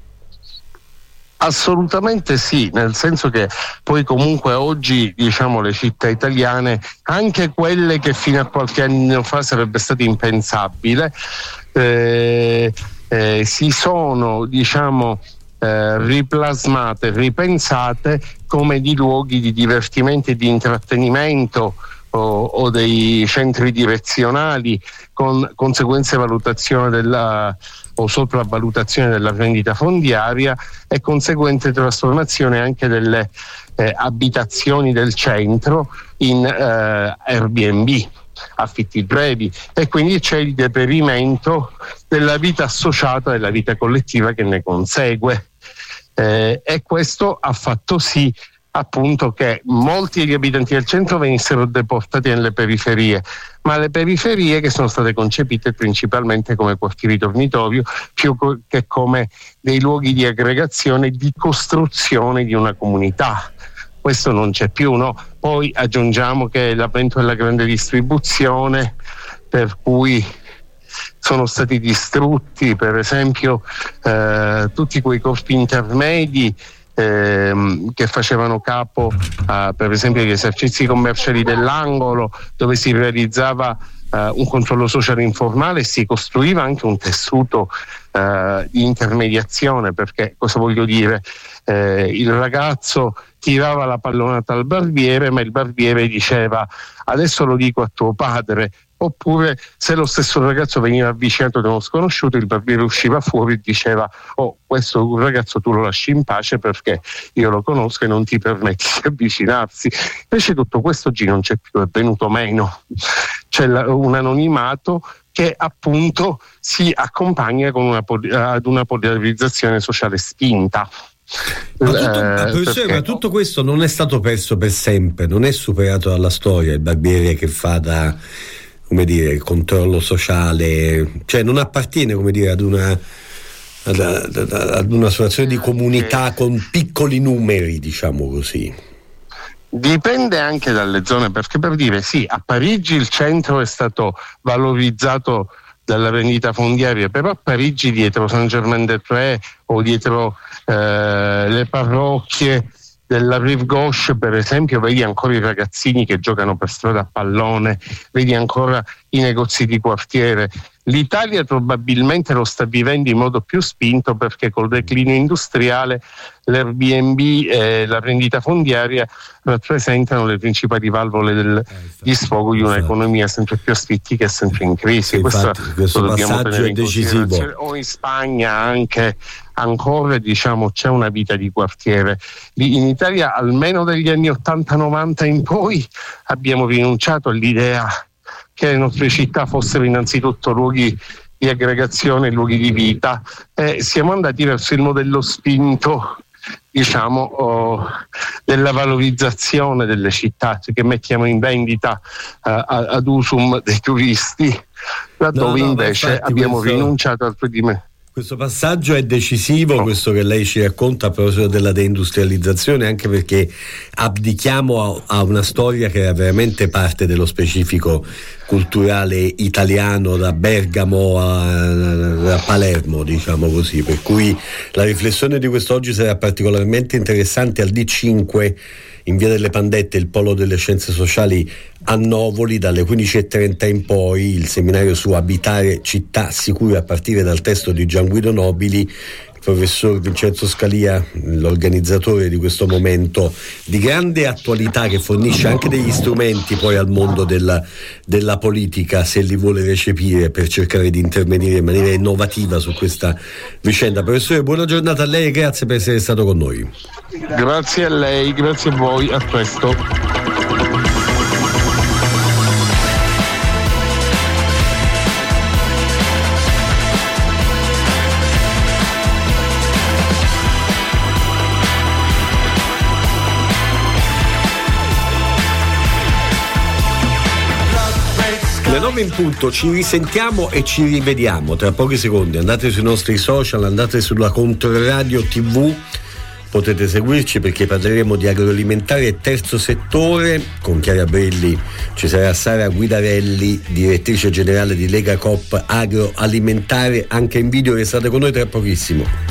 Assolutamente sì, nel senso che poi comunque oggi, diciamo, le città italiane, anche quelle che fino a qualche anno fa sarebbe stato impensabile, eh, eh, si sono, diciamo, eh, riplasmate, ripensate come di luoghi di divertimento e di intrattenimento o, o dei centri direzionali, con conseguenze valutazione della o sopravvalutazione della vendita fondiaria e conseguente trasformazione anche delle eh, abitazioni del centro in eh, Airbnb, affitti brevi, e quindi c'è il deperimento della vita associata e della vita collettiva che ne consegue, eh, e questo ha fatto sì appunto che molti degli abitanti del centro venissero deportati nelle periferie, ma le periferie che sono state concepite principalmente come quartieri dormitorio più che come dei luoghi di aggregazione e di costruzione di una comunità. Questo non c'è più, no? Poi aggiungiamo che l'avvento della grande distribuzione, per cui sono stati distrutti per esempio eh, tutti quei corpi intermedi Ehm, che facevano capo a, per esempio, agli esercizi commerciali dell'angolo, dove si realizzava eh, un controllo sociale informale e si costruiva anche un tessuto eh, di intermediazione, perché cosa voglio dire? Eh, il ragazzo tirava la pallonata al barbiere, ma il barbiere diceva: adesso lo dico a tuo padre. Oppure, se lo stesso ragazzo veniva avvicinato da uno sconosciuto, il barbiere usciva fuori e diceva: oh, questo ragazzo tu lo lasci in pace perché io lo conosco e non ti permetti di avvicinarsi. Invece tutto questo oggi non c'è più, è venuto meno. C'è la, un anonimato che appunto si accompagna con una, ad una polarizzazione sociale spinta. Ma tutto, eh, professore, perché... ma tutto questo non è stato perso per sempre, non è superato dalla storia, il barbiere che fa da, come dire, il controllo sociale, cioè non appartiene, come dire, ad una ad, ad, ad una situazione di comunità con piccoli numeri, diciamo così. Dipende anche dalle zone, perché, per dire, sì, a Parigi il centro è stato valorizzato dalla vendita fondiaria, però a Parigi, dietro Saint-Germain-des-Prés o dietro eh, le parrocchie della Rive Gauche, per esempio, vedi ancora i ragazzini che giocano per strada a pallone, vedi ancora i negozi di quartiere. L'Italia probabilmente lo sta vivendo in modo più spinto, perché col declino industriale l'Airbnb e la vendita fondiaria rappresentano le principali valvole del, eh, di sfogo di un'economia sempre più asfittica e sempre in crisi. Infatti, questo, questo lo dobbiamo tenere in considerazione. O in Spagna anche ancora, diciamo, c'è una vita di quartiere. In Italia, almeno dagli anni ottanta novanta in poi, abbiamo rinunciato all'idea che le nostre città fossero innanzitutto luoghi di aggregazione, luoghi di vita, e siamo andati verso il modello spinto, diciamo, oh, della valorizzazione delle città, cioè che mettiamo in vendita uh, ad usum dei turisti, laddove no, no, invece infatti, abbiamo questo... rinunciato al primo. Questo passaggio è decisivo, questo che lei ci racconta a proposito della deindustrializzazione, anche perché abdichiamo a, a una storia che era veramente parte dello specifico culturale italiano, da Bergamo a, a Palermo, diciamo così, per cui la riflessione di quest'oggi sarà particolarmente interessante al D cinque in via delle Pandette, il polo delle scienze sociali a Novoli, dalle quindici e trenta in poi, il seminario su abitare città sicure a partire dal testo di Gian Guido Nobili. Il professor Vincenzo Scalia, l'organizzatore di questo momento di grande attualità, che fornisce anche degli strumenti poi al mondo della, della politica, se li vuole recepire, per cercare di intervenire in maniera innovativa su questa vicenda. Professore, buona giornata a lei e grazie per essere stato con noi. Grazie a lei, grazie a voi, a presto. Le nove in punto, ci risentiamo e ci rivediamo tra pochi secondi. Andate sui nostri social, andate sulla Controradio tivù, potete seguirci perché parleremo di agroalimentare e terzo settore. Con Chiara Brilli ci sarà Sara Guidarelli, direttrice generale di Lega Coop Agroalimentare, anche in video. Restate con noi tra pochissimo.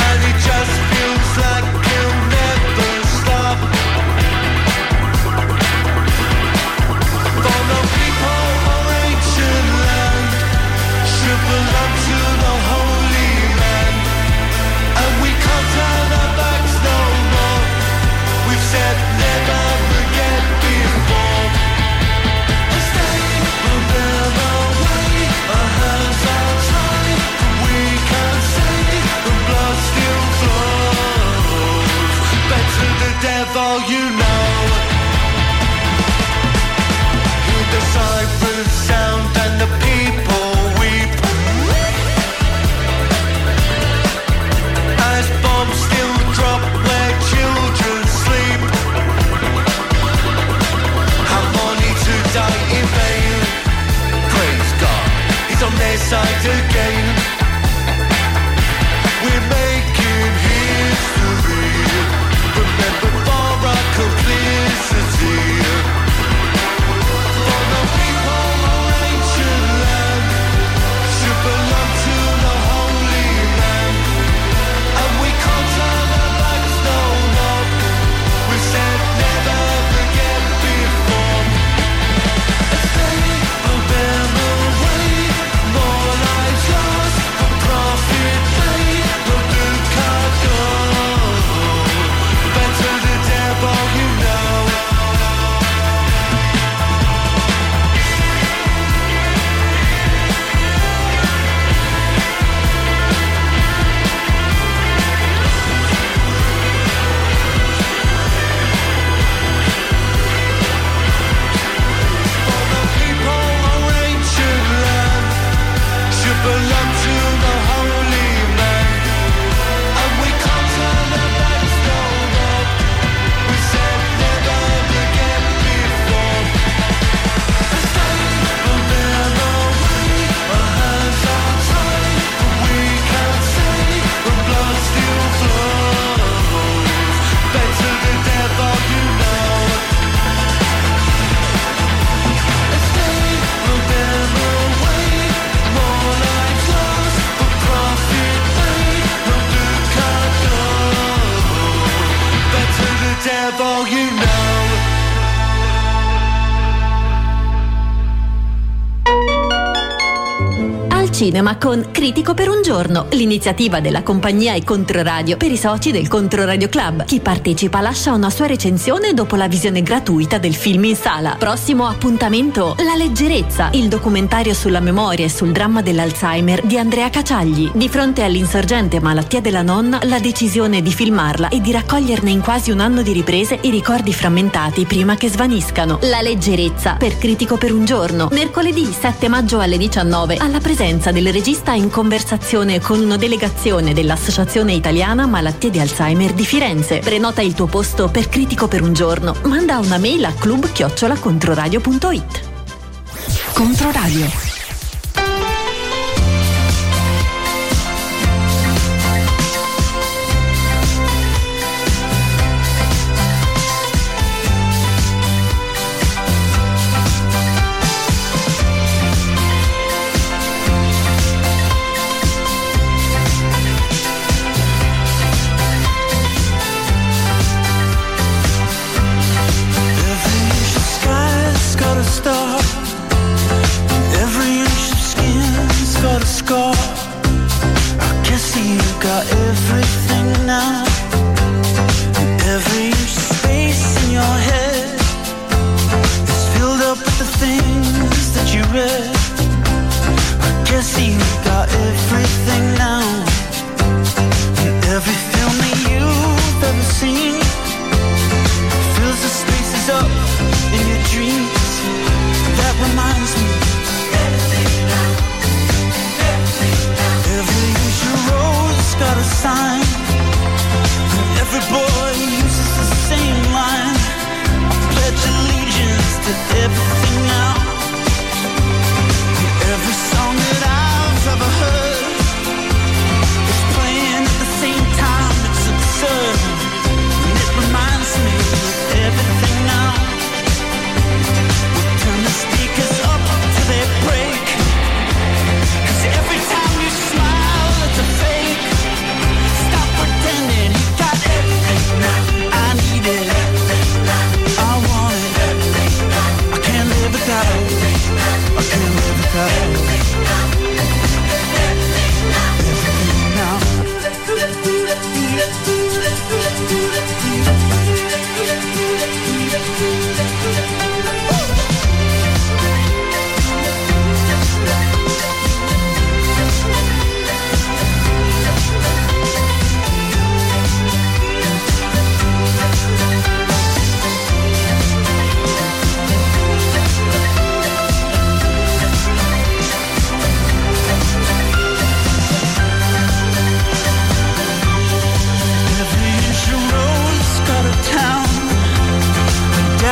Side again, we're making history. Remember for our complicity, for the people of ancient land should belong to the holy land, and we can't turn our backs, no, no. We said never forget before. A state of memory. More lives lost, for profit made, no Ducato. Better the devil you know. For the people of ancient land should belong to the holy man, and we can't turn our backs, no, no. We said never forget before. A state of memory, our hands are tied, but we can't say when blood still flows. Better the devil you know. A state of memory, more lives lost, for profit made, no Ducato. Better the devil you know. Al cinema con Critico per un giorno, l'iniziativa della compagnia e Controradio per i soci del Controradio Club. Chi partecipa lascia una sua recensione dopo la visione gratuita del film in sala. Prossimo appuntamento, La leggerezza, il documentario sulla memoria e sul dramma dell'Alzheimer di Andrea Caciagli. Di fronte all'insorgente malattia della nonna, la decisione di filmarla e di raccoglierne in quasi un anno di riprese i ricordi frammentati prima che svaniscano. La leggerezza, per Critico per un giorno, mercoledì sette maggio alle diciannove, alla presenza del regista in conversazione con una delegazione dell'Associazione Italiana Malattie di Alzheimer di Firenze. Prenota il tuo posto per Critico per un giorno. Manda una mail a club chiocciola controradio punto it. Controradio. Star. Every inch of skin's got a scar. I guess you got everything now. Every inch of space in your head is filled up with the things that you read. I guess you got everything now. And every film that you've ever seen fills the spaces up in your dreams. That reminds me, everything now, everything now. Every usual road's got a sign, and every boy uses the same line. I pledge allegiance to everything now. And every song that I've ever heard is playing at the same time. It's absurd.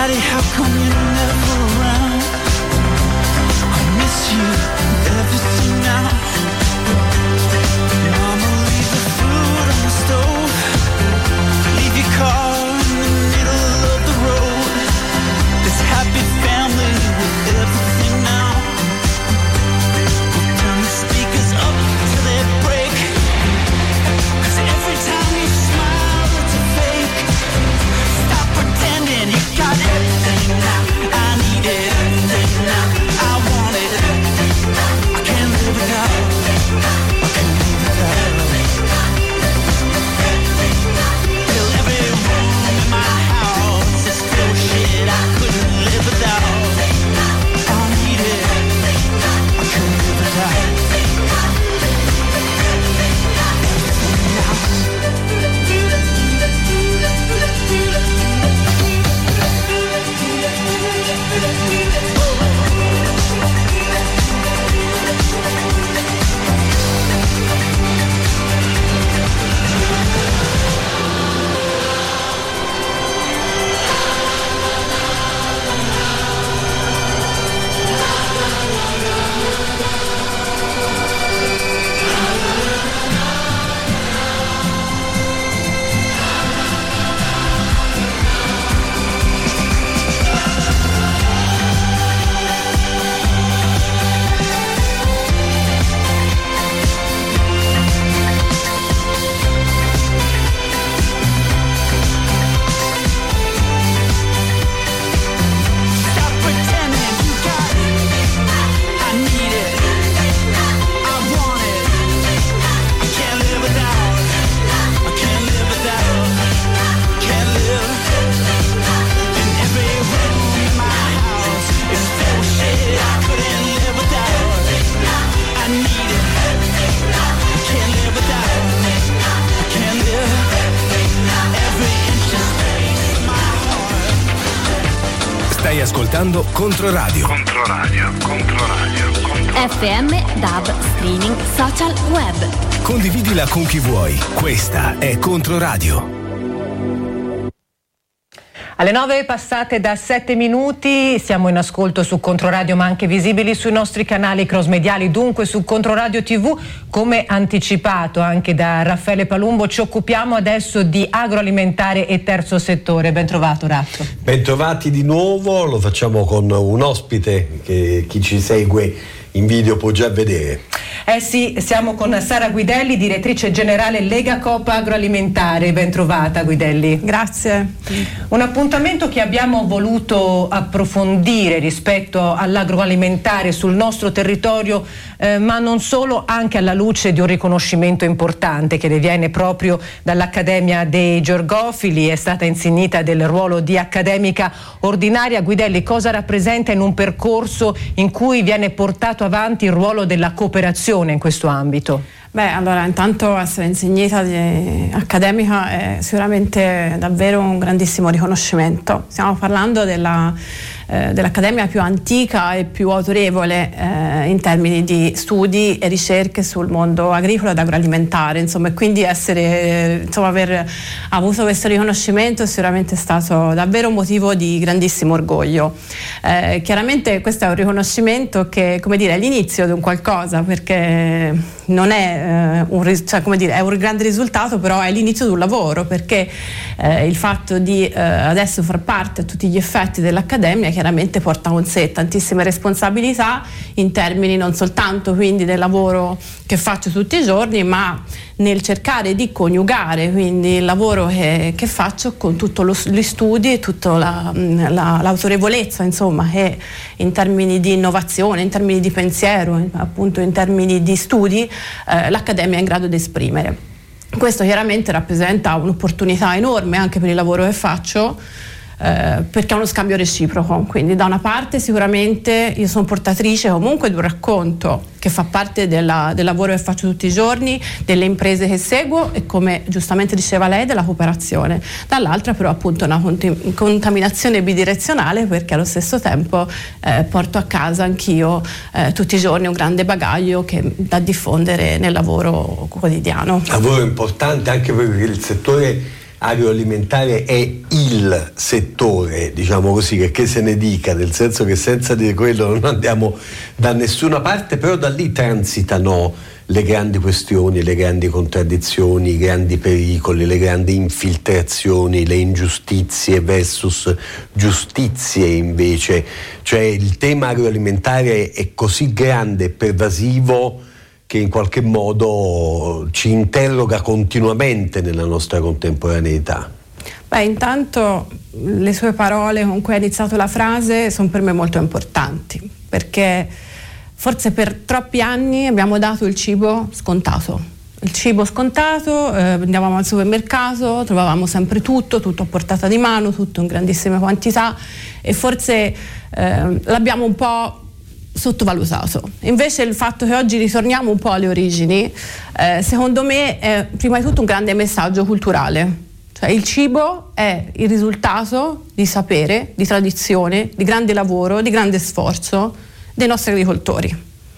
Daddy, how come you're never around? I miss you and everything now. Mama, leave the food on the stove. Leave your car in the middle of the road. This happy family with everything now. We'll turn the speakers up till they break. 'Cause every time you smile, it's a fake. Stop pretending you got everything now. I need everything now. I want it. I can't live without. I can't live without. Fill every room in my house. This bullshit I couldn't live without. I need it. I can't live without. Stai ascoltando Controradio. Controradio, Controradio, Controradio. F M, D A B, streaming, social, web. Condividila con chi vuoi. Questa è Controradio. Alle nove passate da sette minuti, siamo in ascolto su Controradio ma anche visibili sui nostri canali cross-mediali, dunque su Controradio tivù. Come anticipato anche da Raffaele Palumbo, ci occupiamo adesso di agroalimentare e terzo settore. Ben trovato Razzo. Bentrovati di nuovo, lo facciamo con un ospite che chi ci segue in video può già vedere. Eh sì, siamo con Sara Guidelli, direttrice generale Lega Coop Agroalimentare. Ben trovata Guidelli. Grazie. Un appuntamento che abbiamo voluto approfondire rispetto all'agroalimentare sul nostro territorio, eh, ma non solo, anche alla luce di un riconoscimento importante che le viene proprio dall'Accademia dei Georgofili. È stata insignita del ruolo di accademica ordinaria. Guidelli, cosa rappresenta in un percorso in cui viene portato avanti il ruolo della cooperazione in questo ambito? Beh, allora intanto essere insignita di accademica è sicuramente davvero un grandissimo riconoscimento. Stiamo parlando della, eh, dell'accademia più antica e più autorevole eh, in termini di studi e ricerche sul mondo agricolo ed agroalimentare, insomma, e quindi essere, insomma, aver avuto questo riconoscimento è sicuramente stato davvero un motivo di grandissimo orgoglio. Eh, chiaramente questo è un riconoscimento che, come dire, è l'inizio di un qualcosa, perché non è Un, cioè, come dire, è un grande risultato, però è l'inizio di un lavoro, perché eh, il fatto di eh, adesso far parte a tutti gli effetti dell'Accademia chiaramente porta con sé tantissime responsabilità in termini non soltanto quindi del lavoro che faccio tutti i giorni, ma nel cercare di coniugare quindi il lavoro che, che faccio con tutti gli studi e tutta la, la, l'autorevolezza, insomma, che in termini di innovazione, in termini di pensiero, appunto in termini di studi eh, l'Accademia è in grado di esprimere. Questo chiaramente rappresenta un'opportunità enorme anche per il lavoro che faccio, eh, perché è uno scambio reciproco. Quindi da una parte sicuramente io sono portatrice comunque di un racconto che fa parte della, del lavoro che faccio tutti i giorni, delle imprese che seguo e, come giustamente diceva lei, della cooperazione. Dall'altra però appunto una cont- contaminazione bidirezionale, perché allo stesso tempo eh, porto a casa anch'io eh, tutti i giorni un grande bagaglio che da diffondere nel lavoro quotidiano. Lavoro importante anche perché il settore agroalimentare è il settore, diciamo così, che, che se ne dica, nel senso che senza dire quello non andiamo da nessuna parte, però da lì transitano le grandi questioni, le grandi contraddizioni, i grandi pericoli, le grandi infiltrazioni, le ingiustizie versus giustizie invece. Cioè il tema agroalimentare è così grande e pervasivo che in qualche modo ci interroga continuamente nella nostra contemporaneità. Beh, intanto le sue parole con cui ha iniziato la frase sono per me molto importanti, perché forse per troppi anni abbiamo dato il cibo scontato. Il cibo scontato, eh, andavamo al supermercato, trovavamo sempre tutto, tutto a portata di mano, tutto in grandissime quantità, e forse eh, l'abbiamo un po' sottovalutato. Invece il fatto che oggi ritorniamo un po' alle origini, eh, secondo me è prima di tutto un grande messaggio culturale. Cioè il cibo è il risultato di sapere, di tradizione, di grande lavoro, di grande sforzo dei nostri agricoltori,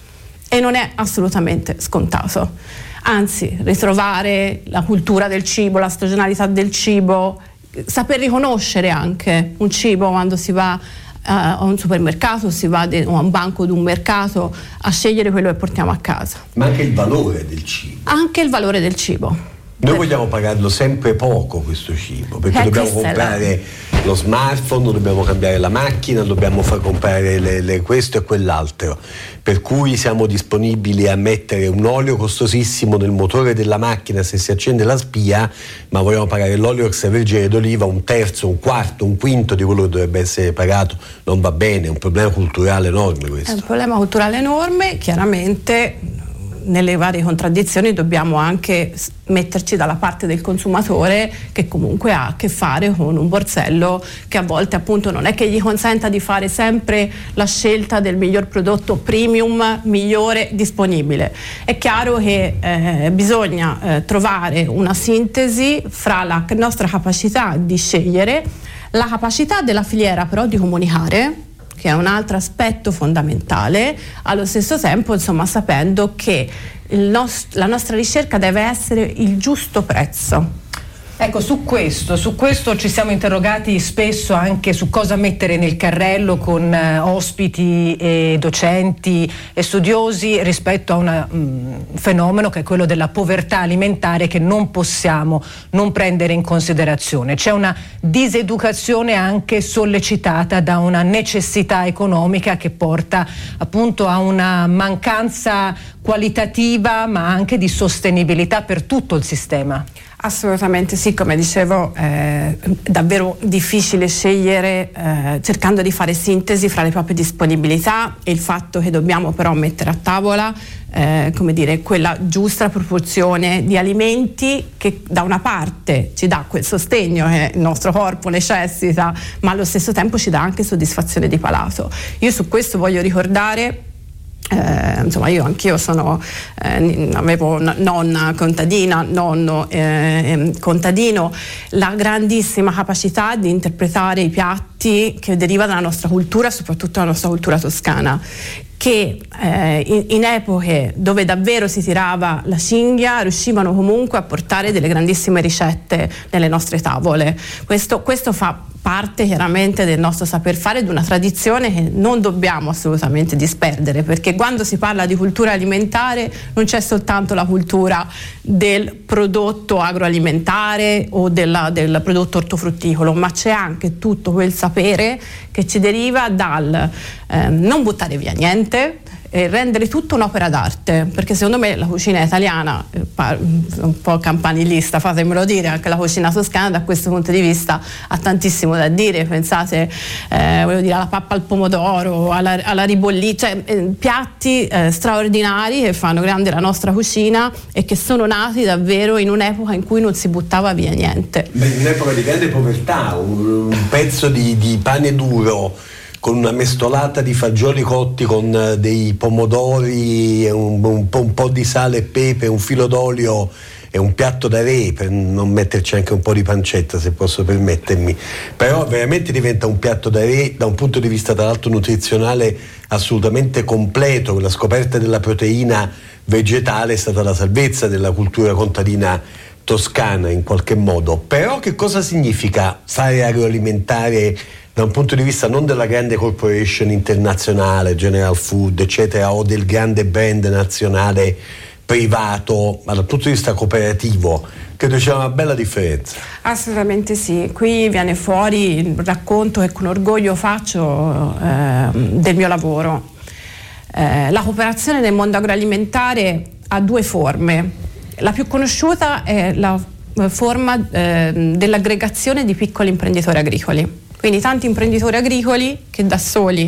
e non è assolutamente scontato. Anzi, ritrovare la cultura del cibo, la stagionalità del cibo, saper riconoscere anche un cibo quando si va uh, a un supermercato, si va de- a un banco di un mercato a scegliere quello che portiamo a casa. Ma anche il valore del cibo. Anche il valore del cibo. Noi vogliamo pagarlo sempre poco questo cibo, perché eh, dobbiamo comprare la... lo smartphone, dobbiamo cambiare la macchina, dobbiamo far comprare le, le questo e quell'altro, per cui siamo disponibili a mettere un olio costosissimo nel motore della macchina se si accende la spia, ma vogliamo pagare l'olio extravergine d'oliva un terzo, un quarto, un quinto di quello che dovrebbe essere pagato. Non va bene, è un problema culturale enorme questo. È un problema culturale enorme, chiaramente. Nelle varie contraddizioni dobbiamo anche metterci dalla parte del consumatore, che comunque ha a che fare con un borsello che a volte appunto non è che gli consenta di fare sempre la scelta del miglior prodotto premium, migliore disponibile. È chiaro che eh, bisogna eh, trovare una sintesi fra la nostra capacità di scegliere, la capacità della filiera però di comunicare, che è un altro aspetto fondamentale, allo stesso tempo insomma sapendo che il nost- la nostra ricerca deve essere il giusto prezzo. Ecco, su questo, su questo ci siamo interrogati spesso anche su cosa mettere nel carrello con eh, ospiti e docenti e studiosi rispetto a un um, fenomeno che è quello della povertà alimentare, che non possiamo non prendere in considerazione. C'è una diseducazione anche sollecitata da una necessità economica che porta appunto a una mancanza qualitativa ma anche di sostenibilità per tutto il sistema. Assolutamente sì, come dicevo è davvero difficile scegliere eh, cercando di fare sintesi fra le proprie disponibilità e il fatto che dobbiamo però mettere a tavola eh, come dire, quella giusta proporzione di alimenti che da una parte ci dà quel sostegno che il nostro corpo necessita, ma allo stesso tempo ci dà anche soddisfazione di palato. Io su questo voglio ricordare Eh, insomma io anch'io sono eh, avevo una nonna contadina, nonno eh, contadino, la grandissima capacità di interpretare i piatti che deriva dalla nostra cultura, soprattutto dalla nostra cultura toscana, che eh, in, in epoche dove davvero si tirava la cinghia riuscivano comunque a portare delle grandissime ricette nelle nostre tavole. Questo, questo fa parte chiaramente del nostro saper fare, di una tradizione che non dobbiamo assolutamente disperdere, perché quando si parla di cultura alimentare non c'è soltanto la cultura del prodotto agroalimentare o della, del prodotto ortofrutticolo, ma c'è anche tutto quel sapere che ci deriva dal eh, non buttare via niente e rendere tutto un'opera d'arte, perché secondo me la cucina italiana, eh, un po' campanilista, fatemelo dire, anche la cucina toscana da questo punto di vista ha tantissimo da dire. Pensate eh, voglio dire alla pappa al pomodoro, alla, alla ribollita, cioè eh, piatti eh, straordinari che fanno grande la nostra cucina e che sono nati davvero in un'epoca in cui non si buttava via niente. Beh, in un'epoca di grande povertà, un, un pezzo di, di pane duro con una mestolata di fagioli cotti con dei pomodori, un, un, po', un po' di sale e pepe, un filo d'olio e un piatto da re, per non metterci anche un po' di pancetta, se posso permettermi. Però veramente diventa un piatto da re da un punto di vista tra l'altro nutrizionale assolutamente completo. La scoperta della proteina vegetale è stata la salvezza della cultura contadina toscana in qualche modo. Però che cosa significa fare agroalimentare da un punto di vista non della grande corporation internazionale, General Food, eccetera, o del grande brand nazionale privato, ma dal punto di vista cooperativo? Credo c'è una bella differenza. Assolutamente sì, qui viene fuori il racconto che con orgoglio faccio eh, del mio lavoro. Eh, la cooperazione nel mondo agroalimentare ha due forme. La più conosciuta è la forma eh, dell'aggregazione di piccoli imprenditori agricoli. Quindi tanti imprenditori agricoli che da soli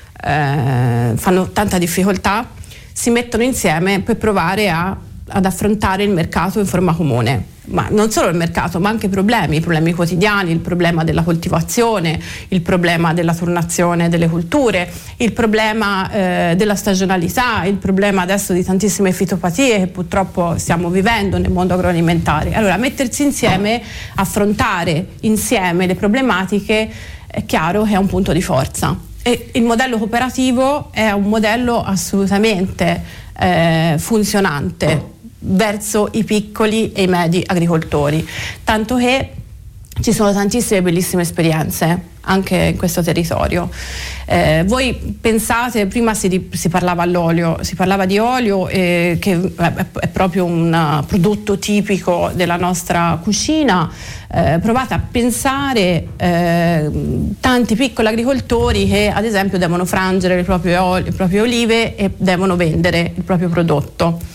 eh, fanno tanta difficoltà, si mettono insieme per provare a, ad affrontare il mercato in forma comune. Ma non solo il mercato, ma anche i problemi, i problemi quotidiani, il problema della coltivazione, il problema della turnazione delle culture, il problema eh, della stagionalità, il problema adesso di tantissime fitopatie che purtroppo stiamo vivendo nel mondo agroalimentare. Allora, mettersi insieme, affrontare insieme le problematiche, è chiaro che è un punto di forza. E il modello cooperativo è un modello assolutamente eh, funzionante verso i piccoli e i medi agricoltori, tanto che ci sono tantissime bellissime esperienze anche in questo territorio. Eh, voi pensate, prima si, si parlava all'olio, si parlava di olio eh, che è, è proprio un prodotto tipico della nostra cucina. Eh, provate a pensare eh, tanti piccoli agricoltori che ad esempio devono frangere le proprie, oli- le proprie olive e devono vendere il proprio prodotto.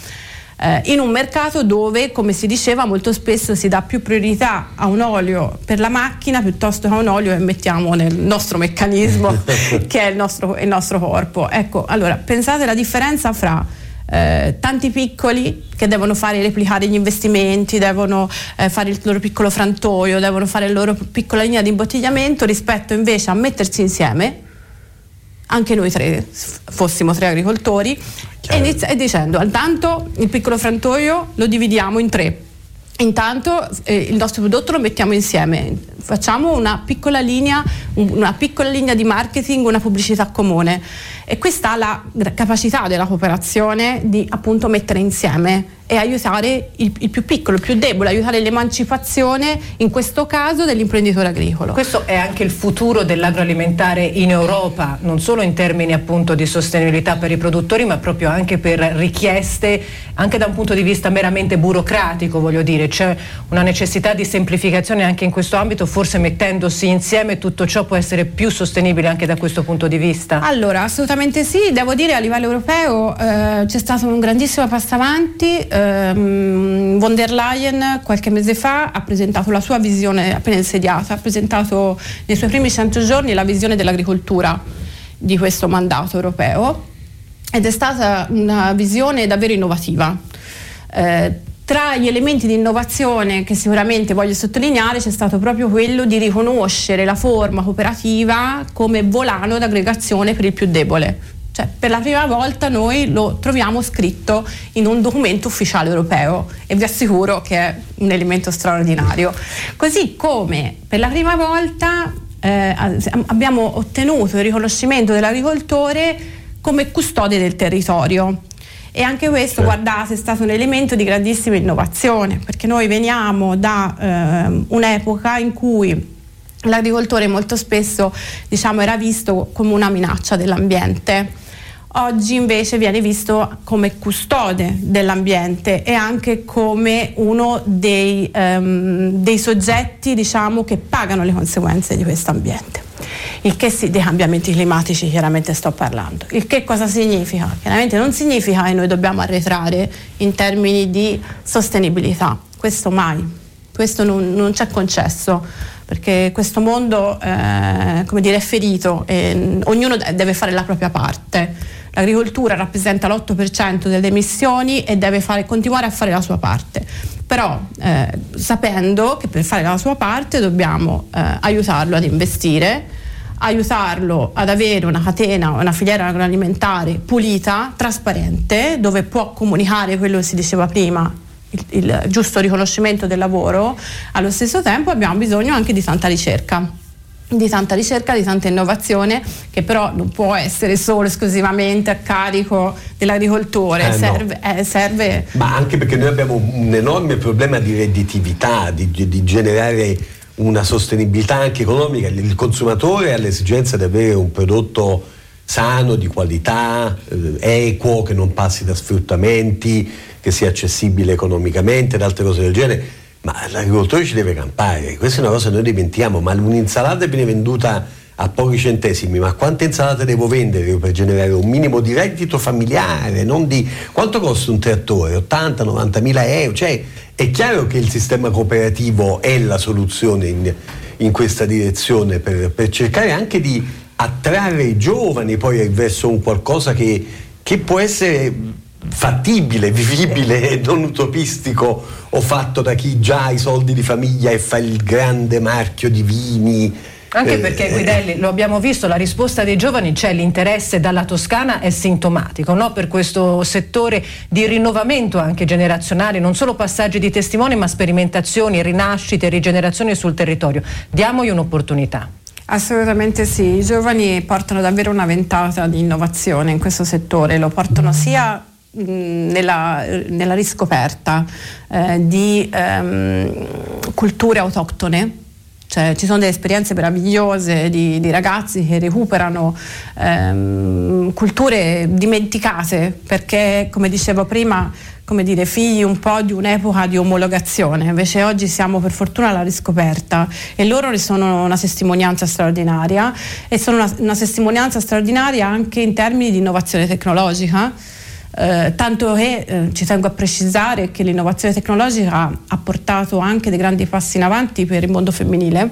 In un mercato dove, come si diceva, molto spesso si dà più priorità a un olio per la macchina piuttosto che a un olio che mettiamo nel nostro meccanismo che è il nostro, il nostro corpo. Ecco, allora pensate alla differenza fra eh, tanti piccoli che devono fare replicare gli investimenti, devono eh, fare il loro piccolo frantoio, devono fare la loro piccola linea di imbottigliamento, rispetto invece a mettersi insieme, anche noi tre fossimo tre agricoltori, e, inizia, e dicendo intanto il piccolo frantoio lo dividiamo in tre, intanto eh, il nostro prodotto lo mettiamo insieme, facciamo una piccola linea una piccola linea di marketing, una pubblicità comune, e questa ha la capacità della cooperazione di appunto mettere insieme e aiutare il, il più piccolo, il più debole, aiutare l'emancipazione, in questo caso dell'imprenditore agricolo. Questo è anche il futuro dell'agroalimentare in Europa, non solo in termini appunto di sostenibilità per i produttori, ma proprio anche per richieste, anche da un punto di vista meramente burocratico, voglio dire, c'è una necessità di semplificazione anche in questo ambito, forse mettendosi insieme tutto ciò può essere più sostenibile anche da questo punto di vista? Allora, assolutamente sì, devo dire a livello europeo eh, c'è stato un grandissimo passo avanti. ehm, von der Leyen qualche mese fa ha presentato la sua visione, appena insediata, ha presentato nei suoi primi cento giorni la visione dell'agricoltura di questo mandato europeo, ed è stata una visione davvero innovativa. Eh, Tra gli elementi di innovazione che sicuramente voglio sottolineare c'è stato proprio quello di riconoscere la forma cooperativa come volano d'aggregazione per il più debole. Cioè, per la prima volta noi lo troviamo scritto in un documento ufficiale europeo, e vi assicuro che è un elemento straordinario. Così come per la prima volta eh, abbiamo ottenuto il riconoscimento dell'agricoltore come custode del territorio. E anche questo, sì, guardate, è stato un elemento di grandissima innovazione, perché noi veniamo da eh, un'epoca in cui l'agricoltore molto spesso, diciamo, era visto come una minaccia dell'ambiente. Oggi invece viene visto come custode dell'ambiente e anche come uno dei, um, dei soggetti, diciamo, che pagano le conseguenze di questo ambiente. Il che sì, dei cambiamenti climatici chiaramente sto parlando. Il che cosa significa? Chiaramente non significa che noi dobbiamo arretrare in termini di sostenibilità, questo mai, questo non, non c'è concesso, perché questo mondo eh, come dire, è ferito e ognuno deve fare la propria parte. L'agricoltura rappresenta l'otto per cento delle emissioni e deve fare, continuare a fare la sua parte, però eh, sapendo che per fare la sua parte dobbiamo eh, aiutarlo ad investire, aiutarlo ad avere una catena, una filiera agroalimentare pulita, trasparente, dove può comunicare quello che si diceva prima, il, il giusto riconoscimento del lavoro. Allo stesso tempo abbiamo bisogno anche di tanta ricerca. di tanta ricerca, di tanta innovazione, che però non può essere solo esclusivamente a carico dell'agricoltore, eh, serve, no. eh, serve... Ma anche perché noi abbiamo un enorme problema di redditività, di, di generare una sostenibilità anche economica. Il consumatore ha l'esigenza di avere un prodotto sano, di qualità, eh, equo, che non passi da sfruttamenti, che sia accessibile economicamente ed altre cose del genere. Ma l'agricoltore ci deve campare, questa è una cosa che noi dimentichiamo. Ma un'insalata viene venduta a pochi centesimi, ma quante insalate devo vendere per generare un minimo di reddito familiare? Non di quanto costa un trattore? ottanta novanta mila euro? Cioè, è chiaro che il sistema cooperativo è la soluzione in, in questa direzione, per, per cercare anche di attrarre i giovani poi verso un qualcosa che, che può essere fattibile, vivibile e non utopistico, o fatto da chi già ha i soldi di famiglia e fa il grande marchio di vini. Anche perché, Guidelli, lo abbiamo visto, la risposta dei giovani c'è, l'interesse dalla Toscana è sintomatico, no? Per questo settore di rinnovamento anche generazionale, non solo passaggi di testimoni ma sperimentazioni, rinascite, rigenerazioni sul territorio. Diamogli un'opportunità. Assolutamente sì, i giovani portano davvero una ventata di innovazione in questo settore, lo portano sia Nella, nella riscoperta eh, di ehm, culture autoctone, cioè ci sono delle esperienze meravigliose di, di ragazzi che recuperano ehm, culture dimenticate, perché come dicevo prima, come dire, figli un po' di un'epoca di omologazione, invece oggi siamo per fortuna alla riscoperta, e loro ne sono una testimonianza straordinaria, e sono una, una testimonianza straordinaria anche in termini di innovazione tecnologica. Eh, tanto che eh, ci tengo a precisare che l'innovazione tecnologica ha portato anche dei grandi passi in avanti per il mondo femminile.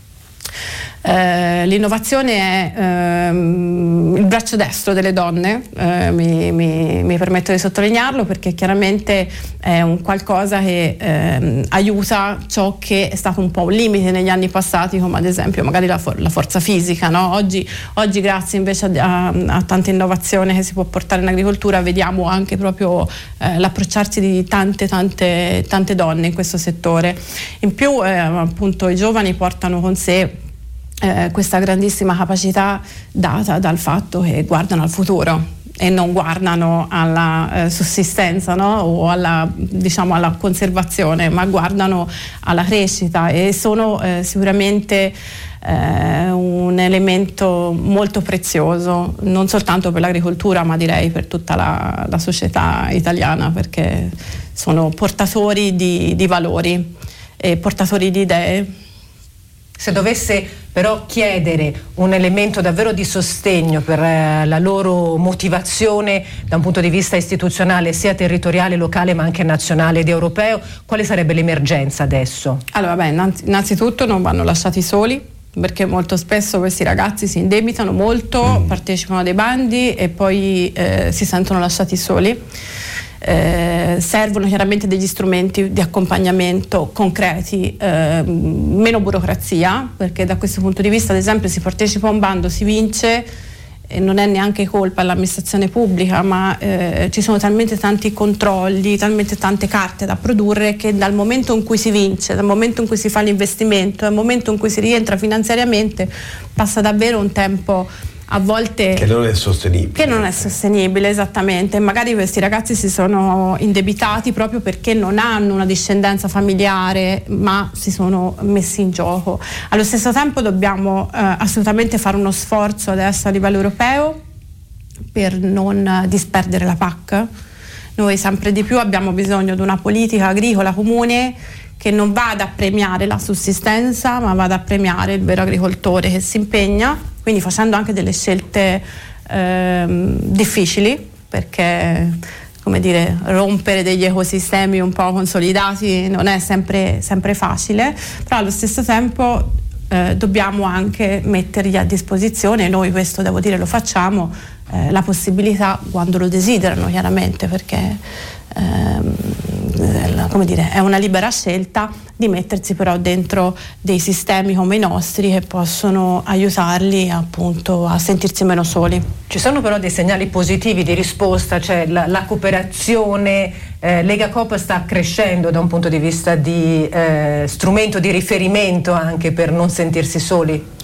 Eh, l'innovazione è ehm, il braccio destro delle donne, eh, mi, mi, mi permetto di sottolinearlo, perché chiaramente è un qualcosa che ehm, aiuta ciò che è stato un po' un limite negli anni passati, come ad esempio magari la, for- la forza fisica, no? Oggi, oggi grazie invece a, a, a tanta innovazione che si può portare in agricoltura, vediamo anche proprio eh, l'approcciarsi di tante tante tante donne in questo settore. In più eh, appunto i giovani portano con sé Eh, questa grandissima capacità data dal fatto che guardano al futuro e non guardano alla eh, sussistenza, no? O alla, diciamo, alla conservazione, ma guardano alla crescita, e sono eh, sicuramente eh, un elemento molto prezioso, non soltanto per l'agricoltura, ma direi per tutta la, la società italiana, perché sono portatori di, di valori e portatori di idee. Se dovesse però chiedere un elemento davvero di sostegno per eh, la loro motivazione da un punto di vista istituzionale, sia territoriale, locale, ma anche nazionale ed europeo, quale sarebbe l'emergenza adesso? Allora, beh, innanzitutto non vanno lasciati soli, perché molto spesso questi ragazzi si indebitano molto, mm. partecipano a dei bandi e poi eh, si sentono lasciati soli. Eh, servono chiaramente degli strumenti di accompagnamento concreti, eh, meno burocrazia, perché da questo punto di vista, ad esempio, si partecipa a un bando, si vince e non è neanche colpa dell'amministrazione pubblica, ma eh, ci sono talmente tanti controlli, talmente tante carte da produrre, che dal momento in cui si vince, dal momento in cui si fa l'investimento, dal momento in cui si rientra finanziariamente, passa davvero un tempo a volte che non è sostenibile. Che non è sostenibile, esattamente. Magari questi ragazzi si sono indebitati proprio perché non hanno una discendenza familiare, ma si sono messi in gioco. Allo stesso tempo dobbiamo eh, assolutamente fare uno sforzo adesso a livello europeo per non disperdere la P A C. Noi sempre di più abbiamo bisogno di una politica agricola comune che non vada a premiare la sussistenza, ma vada a premiare il vero agricoltore che si impegna, quindi facendo anche delle scelte ehm, difficili, perché, come dire, rompere degli ecosistemi un po' consolidati non è sempre, sempre facile, però allo stesso tempo eh, dobbiamo anche mettergli a disposizione, noi questo devo dire lo facciamo, eh, la possibilità, quando lo desiderano chiaramente, perché ehm, come dire, è una libera scelta, di mettersi però dentro dei sistemi come i nostri che possono aiutarli appunto a sentirsi meno soli. Ci sono però dei segnali positivi di risposta, cioè la, la cooperazione eh, Lega Coop sta crescendo da un punto di vista di eh, strumento di riferimento anche per non sentirsi soli?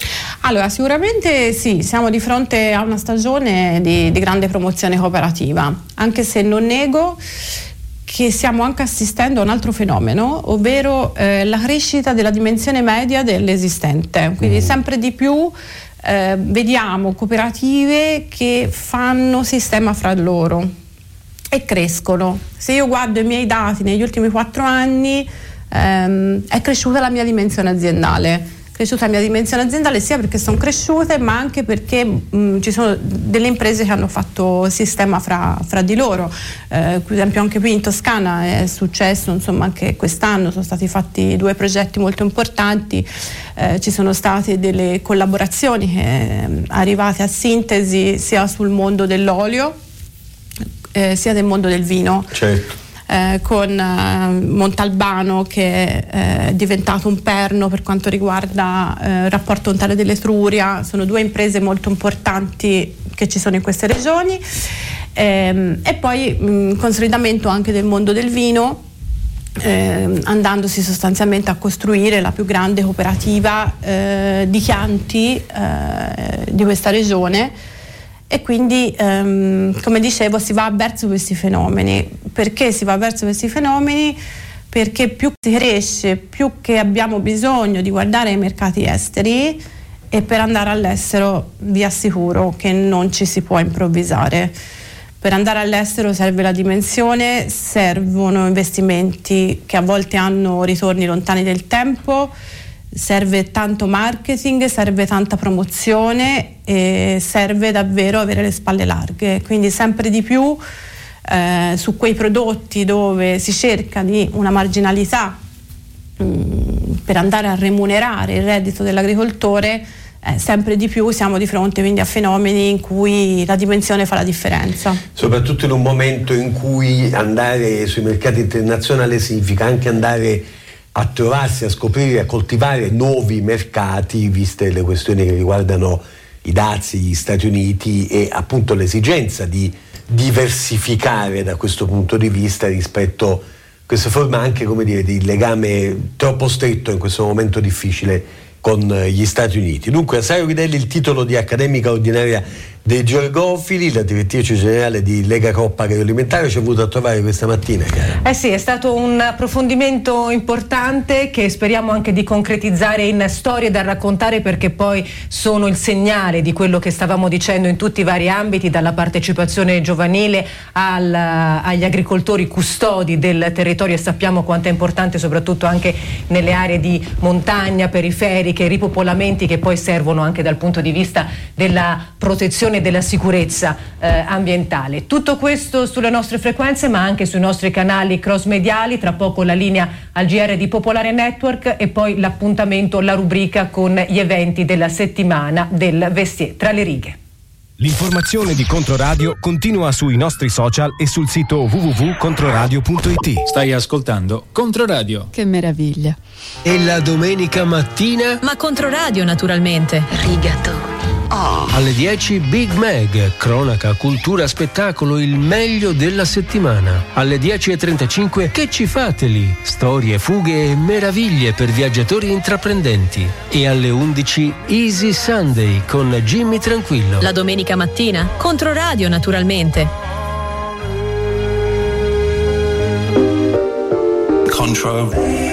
Allora, sicuramente sì, siamo di fronte a una stagione di, di grande promozione cooperativa, anche se non nego che stiamo anche assistendo a un altro fenomeno, ovvero eh, la crescita della dimensione media dell'esistente, quindi mm. sempre di più eh, vediamo cooperative che fanno sistema fra loro e crescono. Se io guardo i miei dati negli ultimi quattro anni, ehm, è cresciuta la mia dimensione aziendale. Cresciuta la mia dimensione aziendale sia perché sono cresciute, ma anche perché mh, ci sono delle imprese che hanno fatto sistema fra, fra di loro. Eh, per esempio anche qui in Toscana è successo, insomma, anche quest'anno sono stati fatti due progetti molto importanti, eh, ci sono state delle collaborazioni eh, arrivate a sintesi sia sul mondo dell'olio eh, sia del mondo del vino. Certo. Eh, con eh, Montalbano che è diventato un perno per quanto riguarda eh, il rapporto Ontale dell'Etruria. Sono due imprese molto importanti che ci sono in queste regioni, ehm, e poi mh, consolidamento anche del mondo del vino, eh, andandosi sostanzialmente a costruire la più grande cooperativa eh, di Chianti eh, di questa regione. E quindi, ehm, come dicevo, si va verso questi fenomeni. Perché si va verso questi fenomeni? Perché più si cresce, più che abbiamo bisogno di guardare ai mercati esteri, e per andare all'estero vi assicuro che non ci si può improvvisare. Per andare all'estero serve la dimensione, servono investimenti che a volte hanno ritorni lontani del tempo, serve tanto marketing, serve tanta promozione e serve davvero avere le spalle larghe, quindi sempre di più eh, su quei prodotti dove si cerca di una marginalità mh, per andare a remunerare il reddito dell'agricoltore, eh, sempre di più siamo di fronte quindi a fenomeni in cui la dimensione fa la differenza. Soprattutto in un momento in cui andare sui mercati internazionali significa anche andare a trovarsi, a scoprire, a coltivare nuovi mercati, viste le questioni che riguardano i dazi, gli Stati Uniti, e appunto l'esigenza di diversificare da questo punto di vista rispetto a questa forma anche, come dire, di legame troppo stretto in questo momento difficile con gli Stati Uniti. Dunque, a Sara Guidelli il titolo di accademica ordinaria dei Georgofili, la direttrice generale di Lega Coop Agroalimentare, ci è venuta a trovare questa mattina, cara. Eh sì, è stato un approfondimento importante che speriamo anche di concretizzare in storie da raccontare, perché poi sono il segnale di quello che stavamo dicendo in tutti i vari ambiti, dalla partecipazione giovanile al, agli agricoltori custodi del territorio, e sappiamo quanto è importante soprattutto anche nelle aree di montagna, periferiche, ripopolamenti che poi servono anche dal punto di vista della protezione e della sicurezza eh, ambientale. Tutto questo sulle nostre frequenze, ma anche sui nostri canali cross mediali. Tra poco la linea al G R di Popolare Network e poi l'appuntamento, la rubrica con gli eventi della settimana del Vestier tra le righe. L'informazione di Controradio continua sui nostri social e sul sito w w w punto controradio punto i t. Stai ascoltando Controradio. Che meraviglia. E la domenica mattina? Ma Controradio, naturalmente. Rigatoni. Oh. Alle dieci Big Mag, cronaca, cultura, spettacolo, il meglio della settimana. Alle dieci e trentacinque Che ci fate lì? Storie, fughe e meraviglie per viaggiatori intraprendenti. E alle undici Easy Sunday con Jimmy Tranquillo. La domenica mattina Controradio, naturalmente. Control